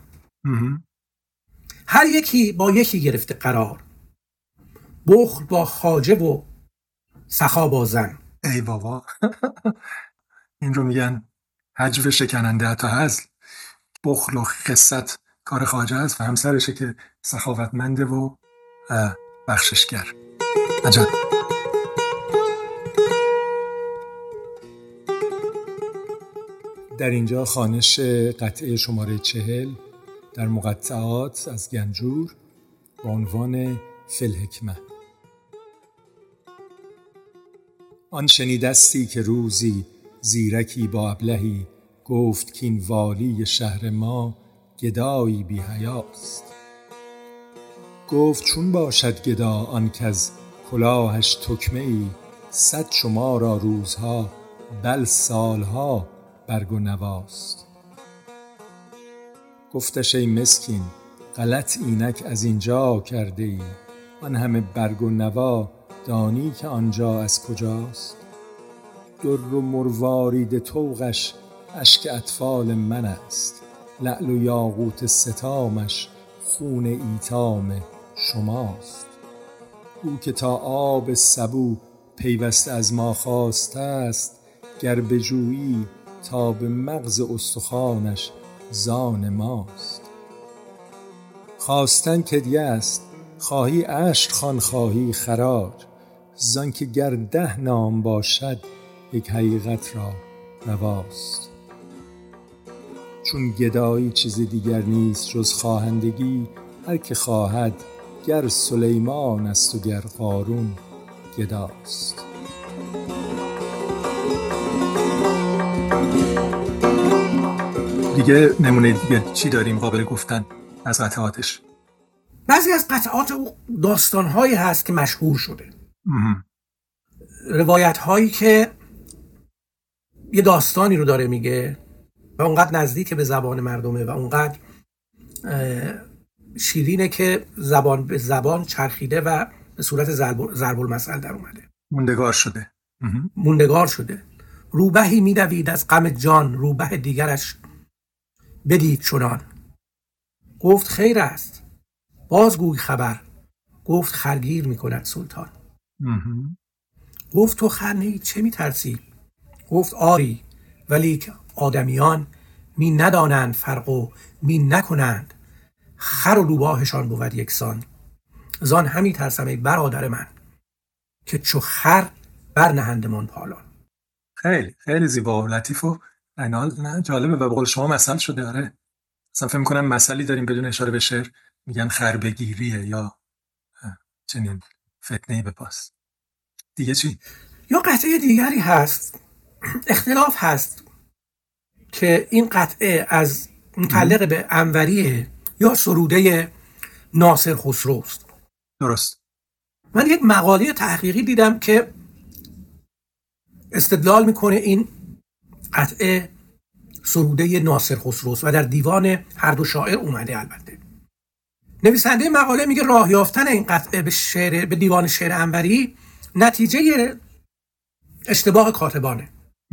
هر یکی با یکی گرفته قرار، بخل با خواجه و سخا با زن. ای بابا این رو میگن هجو شکننده حتی هزل. بخل و خست کار خواجه است و همسرشه که سخاوتمنده و بخششگر. عجب. در اینجا خوانش قطعه شماره چهل در مقطعات از گنجور با عنوان فی الحکمه. آن شنیدستی که روزی زیرکی با ابلهی، گفت که این والی شهر ما گدایی بی حیاست. گفت چون باشد گدا آن کز کلاهش تکمه ای، صد شما را روزها بل سالها برگ و نواست. گفتش ای مسکین غلط اینک از اینجا کرده ای، آن همه برگ و نوا دانی که آنجا از کجاست. در و مروارید طوقش اشک اطفال من است، لعل و یاقوت ستامش خون ایتام شماست. او که تا آب سبو پیوسته از ما خواسته است، گر بجویی تا به مغز استخوانش زان ماست. خواستن کدیه است، خواهی عشق خوان خواهی خراج، زان که گر ده نام باشد یک حقیقت را رواست. چون گدایی چیز دیگر نیست جز خواهندگی، هر که خواهد گر سلیمان است و گر قارون گداست. دیگه نمونه دیگه چی داریم قابل گفتن از قطعاتش؟ بعضی از قطعات او داستان‌هایی هست که مشهور شده، روایت‌هایی که یه داستانی رو داره میگه و اونقدر نزدیک به زبان مردمه و اونقدر شیرینه که زبان به زبان چرخیده و به صورت ضرب المثل در اومده. موندگار شده. موندگار شده. روبهی میدوید از غم جان، روبه دیگرش بدید چنان. گفت خیر است بازگوی خبر، گفت خرگیر میکند سلطان. گفت تو خر نیی چه میترسی؟ گفت آری ولیک آدمیان می ندانند فرق و می نکنند، خر و روباهشان بود یکسان. زان همی ترسم ای برادر من، که چو خر برنهندمان پالان. خیلی خیلی زیبا و لطیف و اینال نه جالبه و به قول شما مثل شده. آره اصلا فکر می‌کنم مثلی داریم بدون اشاره به شعر، میگن خر بگیریه یا چنین فتنه‌ای بپاس. دیگه چی؟ یا قطعه دیگری هست، اختلاف هست که این قطعه از متعلق به انوریه یا سروده ناصر خسروست. درست. من یک مقاله تحقیقی دیدم که استدلال میکنه این قطعه سروده ناصر خسروست و در دیوان هر دو شاعر اومده. البته نویسنده مقاله میگه راه یافتن این قطعه به شعر به دیوان شعر انوری نتیجه اشتباه کاتبانه.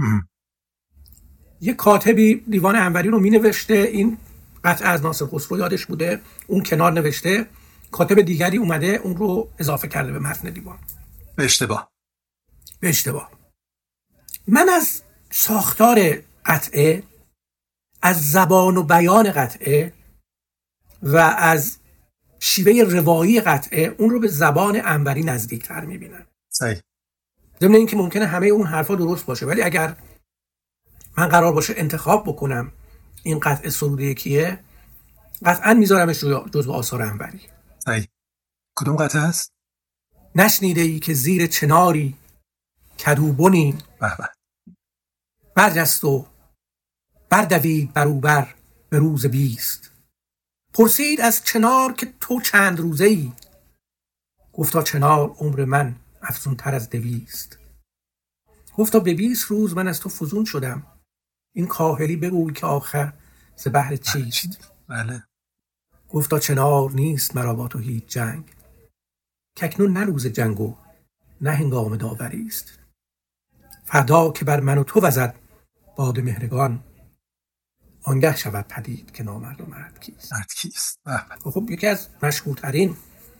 یک کاتبی دیوان انوری رو مینوشته، این قطعه از ناصر خسرو یادش بوده، اون کنار نوشته، کاتب دیگری اومده اون رو اضافه کرده به متن دیوان. به اشتباه. به اشتباه. من از ساختار قطعه، از زبان و بیان قطعه و از شیوه روایی قطعه اون رو به زبان انوری نزدیکتر میبینم. صحیح. ضمن اینکه ممکنه همه اون حرفا درست باشه، ولی اگر من قرار باشه انتخاب بکنم این قطعه سروده کیه، قطعا میذارمش جزو آثار انوری. صحیح. کدوم قطعه است؟ نشنیده ای که زیر چناری کدوبنی به به برجست و بردوید بروبر به روز بیست. پرسید از چنار که تو چند روزه ای؟ گفتا چنار عمر من افزون تر از دویست. گفتا به بیست روز من از تو فزون شدم، این کاهلی بگوی که آخر ز بهر چیست؟ بله. گفتا چنار نیست مرا با تو هیچ جنگ، که اکنون نه روز جنگ و نه هنگام داوری است. فردا که بر من و تو وزد باد مهرگان، آنگه شود پدید که نامرد و مرد کیست. مرد کیست. خب یکی از مشهورترین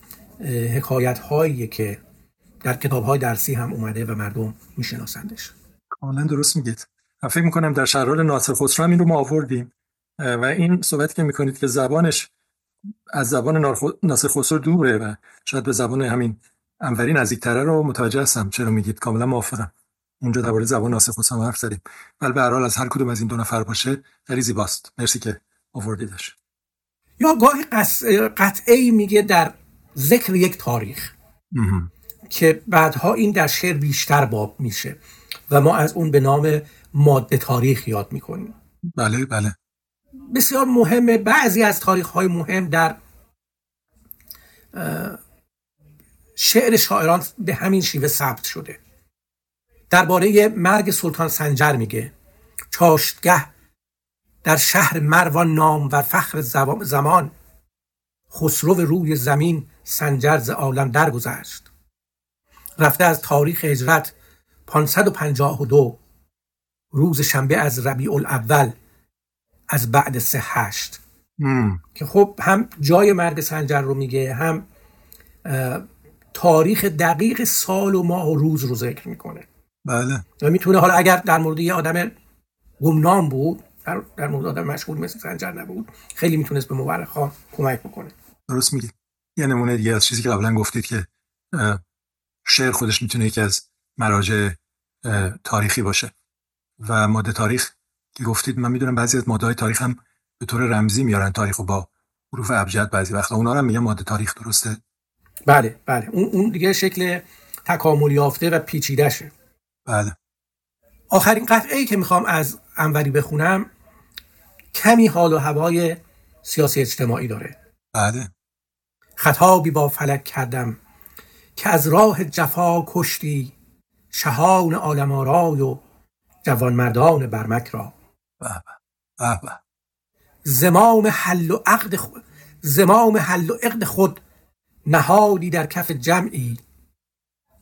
حکایت هایی که در کتاب های درسی هم اومده و مردم میشناسندش. کاملا درست میگید. من فکر میکنم در شرحال ناصر خسرو هم این رو ما آوردیم و این صحبت که میکنید که زبانش از زبان ناصر خسرو دوره و شاید به زبان همین انوری نزدیکتره رو متوجه هستم چرا میگید. کاملا موافقم. اونجا درباره زبان ناصر خسرو حرف زدیم. ولی به هر حال از هر کدوم از این دو نفر باشه خیلی زیباست. مرسی که آوردیدش. یا گاهی قطعه‌ای میگه در ذکر یک تاریخ مهم. که بعدها این در شعر بیشتر باب میشه و ما از اون به نام ماده تاریخ یاد میکنیم. بله بله. بسیار مهمه. بعضی از تاریخ‌های مهم در شعر شاعران به همین شیوه ثبت شده. درباره مرگ سلطان سنجر میگه چاشتگه در شهر مروان نام و فخر زمان، خسرو روی زمین سنجر ز عالم درگذشت. رفته از تاریخ هجرت پانصد و پنجاه و دو، روز شنبه از ربیع الاول از بعد سه هشت. که خب هم جای مرگ سنجر رو میگه، هم تاریخ دقیق سال و ماه و روز رو ذکر میکنه. بله. و میتونه حالا اگر در مورد یه آدم گمنام بود، در, در مورد آدم مشهور مثل سنجر نبود، خیلی میتونست به مورخان کمک بکنه. درست میگی. یه نمونه دیگه از چیزی که قبلا گفتید که شعر خودش میتونه یکی از مراجع تاریخی باشه و ماده تاریخ که گفتید، من میدونم بعضی از ماده‌های تاریخ هم به طور رمزی میارن تاریخو با حروف ابجد، بعضی وقتا اونا رو هم میگن ماده تاریخ. درسته؟ بله بله. اون اون دیگه شکل تکامل یافته و پیچیده شه. بله. آخرین قطعه‌ای که میخوام از انوری بخونم کمی حال و هوای سیاسی اجتماعی داره. بله. خطابی با فلک کردم که از راه جفا کشتی، شهان عالم آرای و جوان مردان برمک را. بله بله. زمام حل و عقد خود زمام حل و عقد خود نهادی در کف جمعی،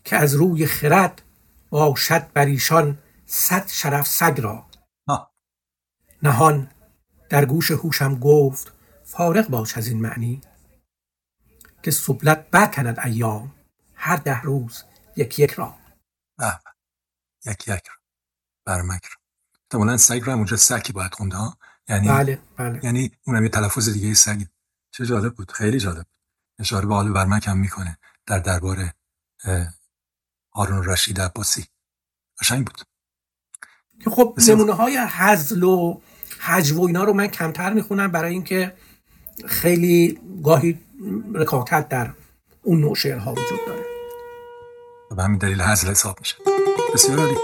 که از روی خرد باشد بر ایشان صد شرف سگ را. آه. نهان در گوش هوشم گفت فارغ باش از این معنی، که سبلت برکند ایام هر ده روز یک یک را. آه. یک یک را برمک را. احتمالاً سگ را اونجا سگی باید خونده ها، یعنی بله بله یعنی اونم یه تلفظ دیگه سگ. چه جالب بود، خیلی جالب. اشاره به آل برمک هم میکنه در درباره هارون رشید عباسی. قشنگ بود. که خب نمونه های هزل و هجو و اینا رو من کمتر میخونم، برای اینکه خیلی گاهی رکاکت در اون نوع شعرها وجود داره. به همین دلیل هزل حساب میشه. بسیار عالی.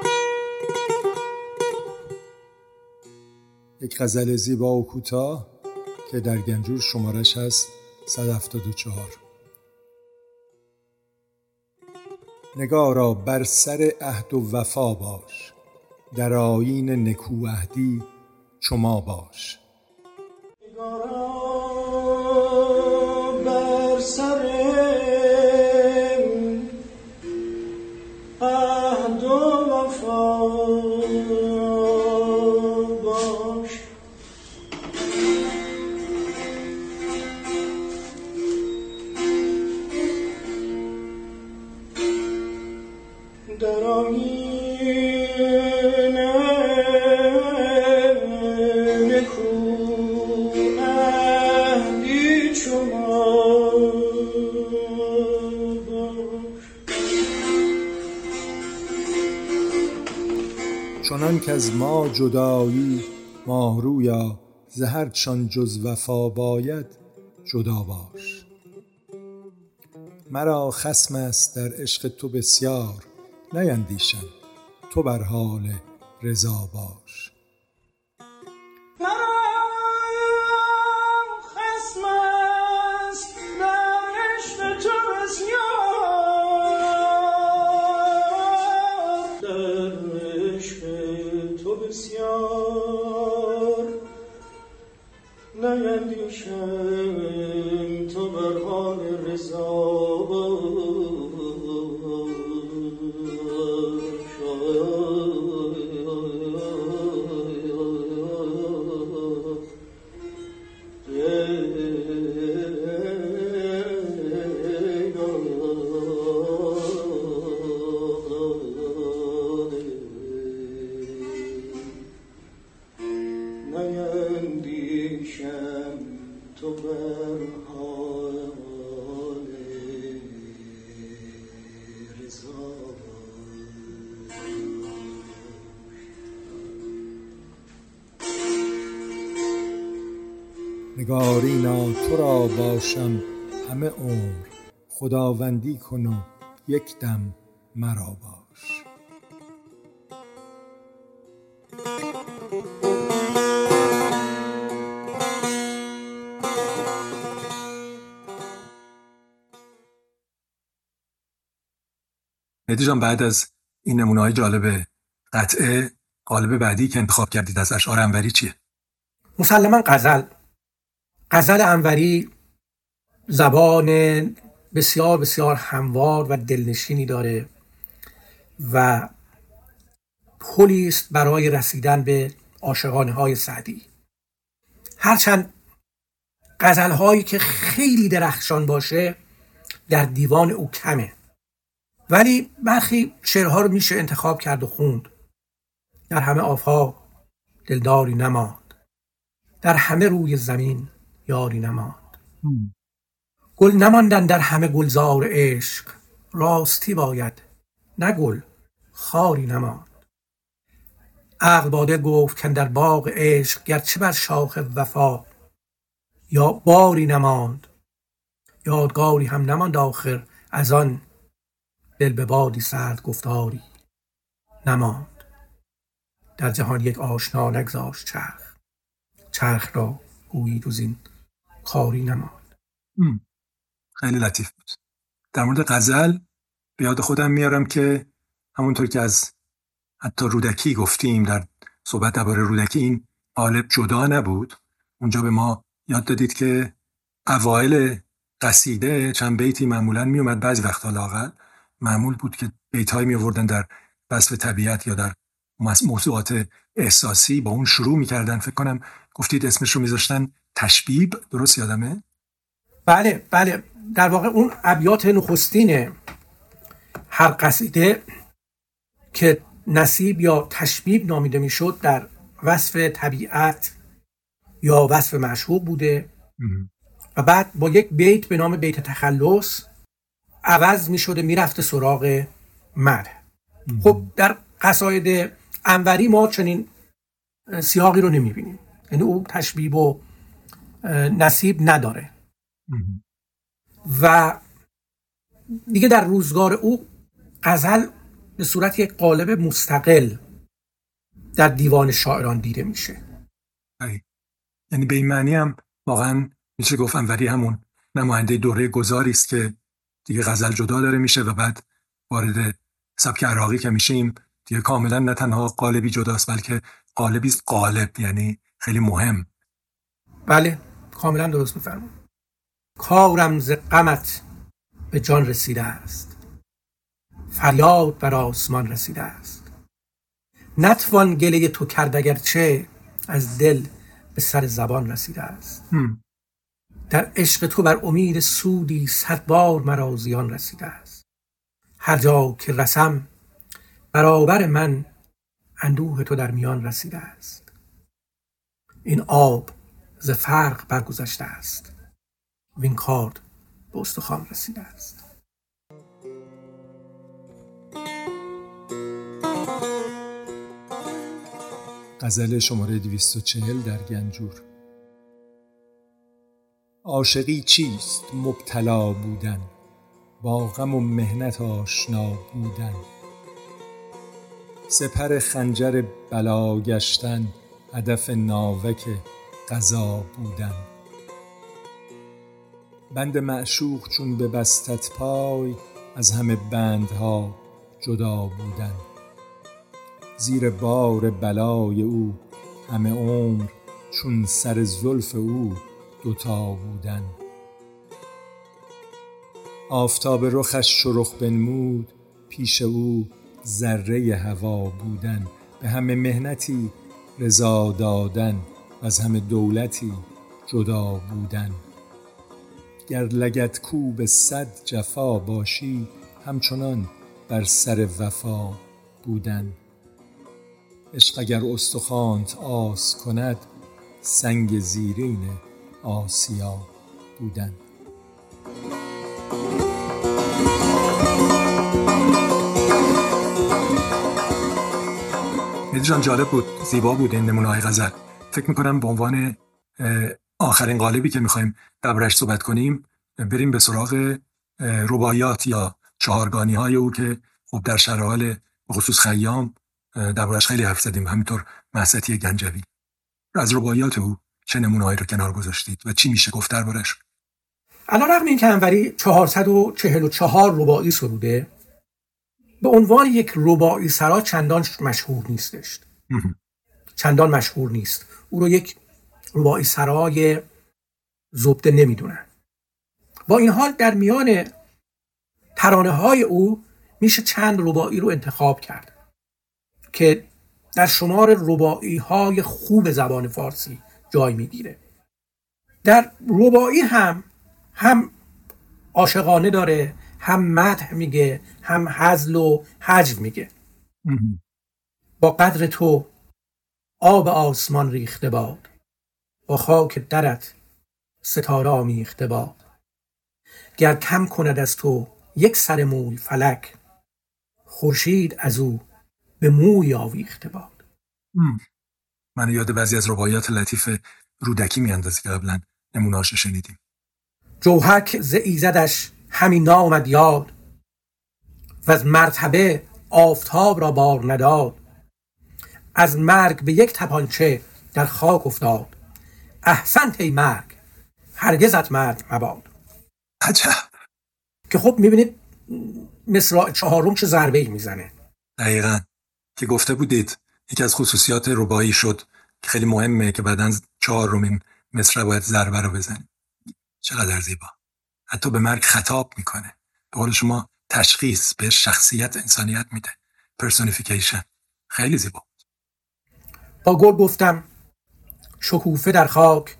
یک غزل زیبا و کوتاه که در گنجور شمارش هست صد و هفتاد و چهار. نگارا بر سر عهد و وفا باش، در آیین نکو عهدی چو ما باش. نگارا بر سر عهد و وفا باش، در آیین چنان که از ما جدایی ماهرویا، ز هرچان جز وفا باید جدا باش. مرا خصم است در عشق تو بسیار، نیندیشم تو بر حال رضا باش. نیندیشم تو بر حال رضا نگارینا تو را باشم همه عمر، خداوندی کن و یک دم مرا باش. مهدی جان، بعد از این نمونه‌های جالب قطعه، قالب بعدی که انتخاب کردید از اشعار انوری چیه؟ مسلماً غزل. غزل انوری زبان بسیار بسیار هموار و دلنشینی داره و پلی است برای رسیدن به عاشقانه‌های سعدی. هرچند غزل‌هایی که خیلی درخشان باشه در دیوان او کمه، ولی برخی شعرها رو میشه انتخاب کرد و خوند. در همه آفاق دلداری نماند، در همه روی زمین یاری نماند. گل نماندن در همه گلزار عشق، راستی باید نه گل خاری نماند. عقل باده گفت که در باغ عشق، گرچه بر شاخ وفا یا باری نماند. یادگاری هم نماند آخر از آن، دل به بادی سرد گفتاری نماند. در جهان یک آشنا نگذاشت چرخ، چرخ را گویی جز این کاری نماند. خیلی لطیف بود. در مورد غزل به یاد خودم میارم که همونطور که از حتی رودکی گفتیم در صحبت درباره رودکی، این قالب جدا نبود. اونجا به ما یاد دادید که اوایل قصیده چند بیتی معمولاً میومد، بعضی وقتا لااقل معمول بود که بیت‌هایی می‌آوردن در وصف طبیعت یا در موضوعات احساسی با اون شروع می‌کردن. فکر کنم گفتید اسمش رو می‌ذاشتن تشبیب، درست یادمه؟ بله بله، در واقع اون ابیات نخستین هر قصیده که نصیب یا تشبیب نامیده میشد در وصف طبیعت یا وصف معشوق بوده ام. و بعد با یک بیت به نام بیت تخلص عوض میشده میرفته سراغ مدح. خب در قصاید انوری ما چنین سیاقی رو نمیبینیم، یعنی او تشبیب و نصیب نداره ام. و دیگه در روزگار او غزل به صورت یک قالب مستقل در دیوان شاعران دیده میشه. ای. یعنی به این معنی هم واقعا میشه گفت انوری همون نماینده دوره گذاری است که دیگه غزل جدا داره میشه و بعد وارد سبک عراقی که میشیم دیگه کاملا نه تنها قالبی جداست بلکه قالبی است قالب، یعنی خیلی مهم. بله کاملا درست میفرمایید. کارم ز غمت به جان رسیده است، فریاد بر آسمان رسیده است. نتوان گله تو کرد اگرچه از دل به سر زبان رسیده است. هم. در عشق تو بر امید سودی صد بار مرا زیان رسیده است. هر جا که رسم برابر من اندوه تو در میان رسیده است. این آب ز فرق برگذشته است، وین کارد به استخوان رسیده است. غزل شماره دویست و چهل در گنجور. عاشقی چیست مبتلا بودن، با غم و محنت آشنا بودن. سپر خنجر بلا گشتن، هدف ناوک قضا بودن. بند معشوق چون به بستت پای، از همه بندها جدا بودن. زیر بار بلای او همه عمر، چون سر زلف او دوتا بودن. آفتاب رخش چو رخ بنمود، پیش او ذره هوا بودن. به همه محنتی رضا دادن، و از همه دولتی جدا بودن. گر لگد کوب صد جفا باشی، همچنان بر سر وفا بودن. عشق اگر استخوانت آس کند، سنگ زیرین آسیا بودن. مهدی جان جالب بود، زیبا بود این نمونه‌های غزل. فکر میکنم به عنوان آخرین قالبی که میخوایم دربارش صحبت کنیم بریم به سراغ رباعیات یا چهارگانی های او که خب در شرایط بخصوص خیام دربارش خیلی حرف زدیم، همینطور مهستی گنجوی. از رباعیات او چه نمونه‌هایی رو کنار گذاشتید و چی میشه گفت دربارش؟ علیرغم اینکه انوری چهارصد و چهل و چهار رباعی سروده، به عنوان یک رباعی سرا چندان مشهور نیستش. چندان مشهور نیست. او رو یک رباعی سرای زبده نمیدونن. با این حال در میان ترانه های او میشه چند رباعی رو انتخاب کرد که در شمار رباعی های خوب زبان فارسی جای میگیره. در رباعی هم هم عاشقانه داره، هم مدح میگه، هم هزل و هجو میگه. با قدر تو آب آسمان ریخته باد، با خاک درت ستاره آمیخته باد. گر کم کند از تو یک سر موی فلک، خورشید از او به موی آویخته باد. من یاد بعضی از رباعیات لطیف رودکی میاندازه که قبلا نمونه‌اش شنیدیم. جوهک ز ایزدش همین نامد یاد، و از مرتبه آفتاب را بار نداد. از مرگ به یک تپانچه در خاک افتاد، احسنت ای مرگ هرگزت مرگ مباد. عجب. که خب میبینید مصرع چهارم چه ضربه‌ای میزنه. دقیقاً که گفته بودید یکی از خصوصیات رباعی شد که خیلی مهمه که بعداً چهارمین مصرع باید ضربه رو بزنی. چقدر زیبا. حتی به مرگ خطاب میکنه. به قول شما تشخیص، به شخصیت، انسانیت میده. پرسونیفیکیشن. خیلی زیبا. با گل گفتم شکوفه در خاک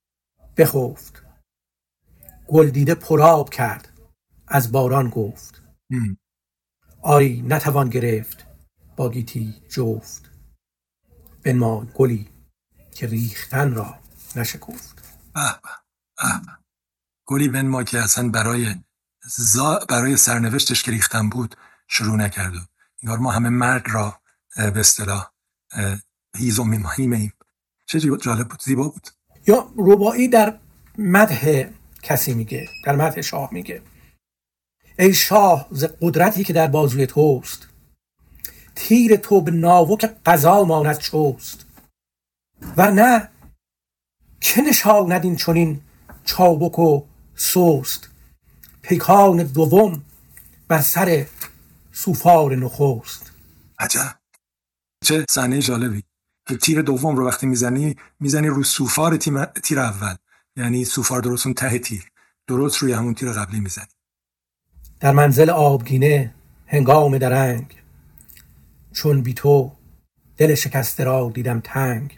بخفت، گل دیده پرآب کرد از باران گفت. ام. آری نتوان گرفت با گیتی جفت، بنما گلی که ریختن را نشکفت. به به به. گلی بنما که اصلا برای زا برای سرنوشتش که ریختن بود شروع نکرد. انگار ما همه مرگ را به اصطلاح هیزم میماییم. چه جالب بود، زیبا بود. یا رباعی در مدح کسی میگه، در مدح شاه میگه ای شاه ز قدرتی که در بازوی توست، تیر تو به ناوک قضا ماند چوست، ورنه که نشاند این چنین چابک و سست، پیکان دوم بر سر سوفار نخست. عجب، چه صحنه جالبی که تیر دوم رو وقتی میزنی میزنی رو سوفار تیر اول، یعنی سوفار درست اون ته تیر، درست روی همون تیر قبلی میزنی. در منزل آبگینه هنگام درنگ، چون بی تو دل شکسته را دیدم تنگ.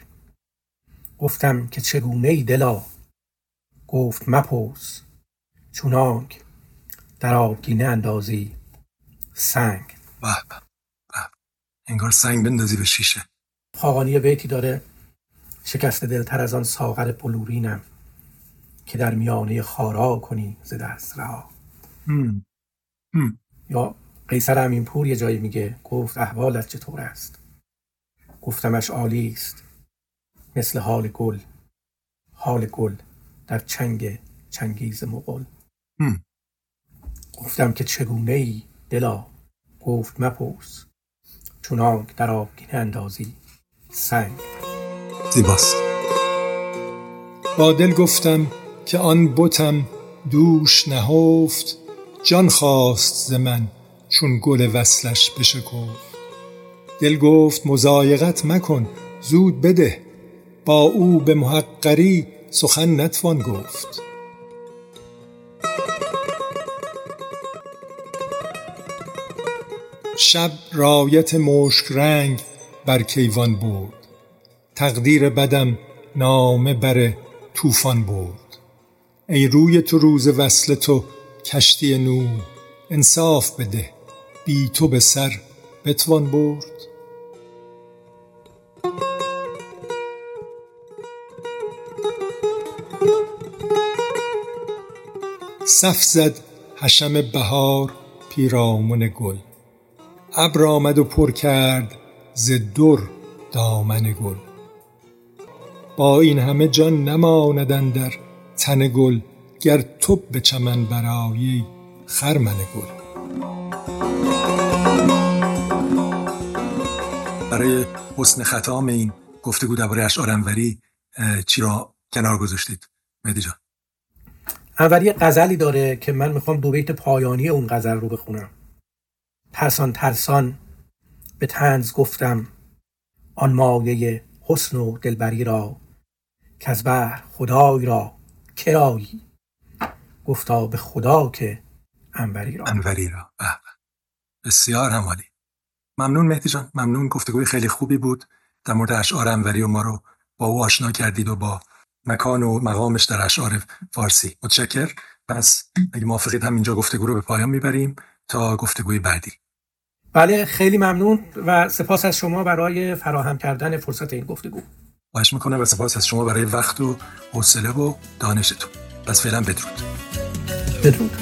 گفتم که چگونه ای دلا، گفت مپرس، چونانک در آبگینه اندازی سنگ. به به به، انگار سنگ بندازی به شیشه. خاقانی بیتی داره شکسته دلتر از آن ساغر بلورینم، که در میانه خارا کنی ز دست رها. هم. هم. یا قیصر امینپور یه جایی میگه، گفت احوالت چطور است؟ گفتمش عالی است مثل حال گل، حال گل در چنگ چنگیز مغول. هم. گفتم که چگونه ای دلا، گفت مپرس، چونانک در آبگینه اندازی سنگ. زیباست. با دل گفتم که آن بتم دوش نهفت، جان خواست ز من چون گل وصلش بشکفت. دل گفت مضایقت مکن زود بده، با او به محقری سخن نتوان گفت. شب رایت مشک رنگ بر کیوان برد، تقدیر بدم نامه بر طوفان برد. ای روی تو روز وصل تو کشتی نوح، انصاف بده بی تو به سر بتوان برد. صف زد حشم بهار پیرامن گل، ابر آمد و پر کرد ز در دامن گل. با این همه جان نماند اندر تن گل، گر تو به چمن برآیی خرمن گل. برای حسن ختام این گفتگو درباره اشعار انوری چی را کنار گذاشتید مهدی جان؟ انوری غزلی داره که من میخوام دو بیت پایانی اون غزل رو بخونم. ترسان ترسان به طنز گفتم آن مایه حسن و دلبری را، که از بحر خدای را کرایی، گفتا به خدا که انوری را. انوری را. بسیار همالی. ممنون مهدی جان، ممنون. گفتگوی خیلی خوبی بود در مورد اشعار انوری و ما رو با او آشنا کردید و با مکان و مقامش در اشعار فارسی. متشکر. پس اگه موافقید هم اینجا گفتگو رو به پایان میبریم تا گفتگوی بعدی. بله خیلی ممنون و سپاس از شما برای فراهم کردن فرصت این گفتگو. خواهش میکنم و سپاس از شما برای وقت و حوصله و دانشتون. پس فعلا بدرود. بدرود.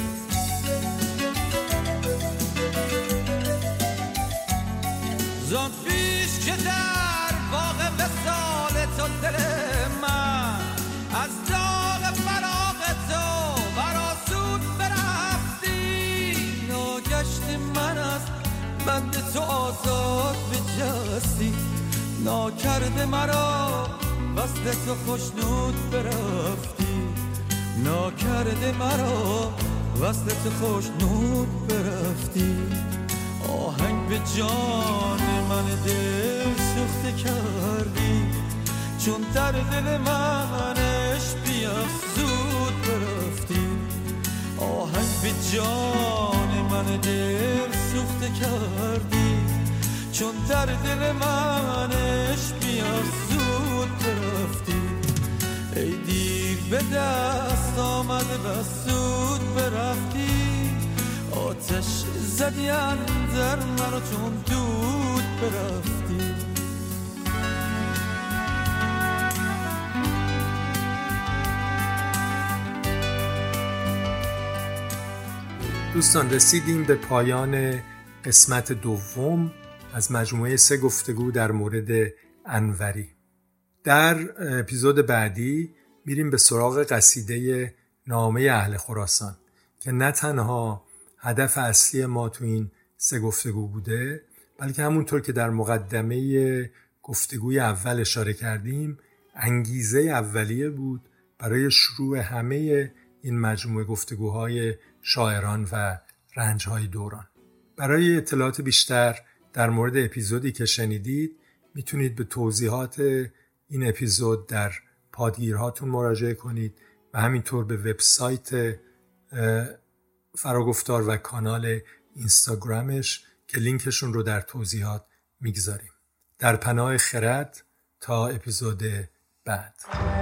زان پیش که در باغ وصال تو دل من از داغ فراق تو برآسود برفتی، ناگشت من از بند تو آزاد بجستی، ناکرده مرا وصل تو خوشنود برفتی، ناکرده مرا وصل تو خوشنود برفتی. آهنگ به جان من دل سوخته کردی، چون در دل منش بیافزود برفتی. آهنگ به جان من من دل سوخته کردی، چون در دل منش بیار زود برفتی. ای دیر به دست آمده و زود برفتی، آتش زدی اندر منو چون دود برفتی. دوستان رسیدیم به پایان قسمت دوم از مجموعه سه گفتگو در مورد انوری. در اپیزود بعدی میریم به سراغ قصیده نامه اهل خراسان که نه تنها هدف اصلی ما تو این سه گفتگو بوده، بلکه همونطور که در مقدمه گفتگوی اول اشاره کردیم انگیزه اولیه بود برای شروع همه این مجموعه گفتگوهای شاعران و رنجهای دوران. برای اطلاعات بیشتر در مورد اپیزودی که شنیدید میتونید به توضیحات این اپیزود در پادگیرهاتون مراجعه کنید و همینطور به وبسایت فراگفتار و کانال اینستاگرامش که لینکشون رو در توضیحات میگذاریم. در پناه خرد تا اپیزود بعد.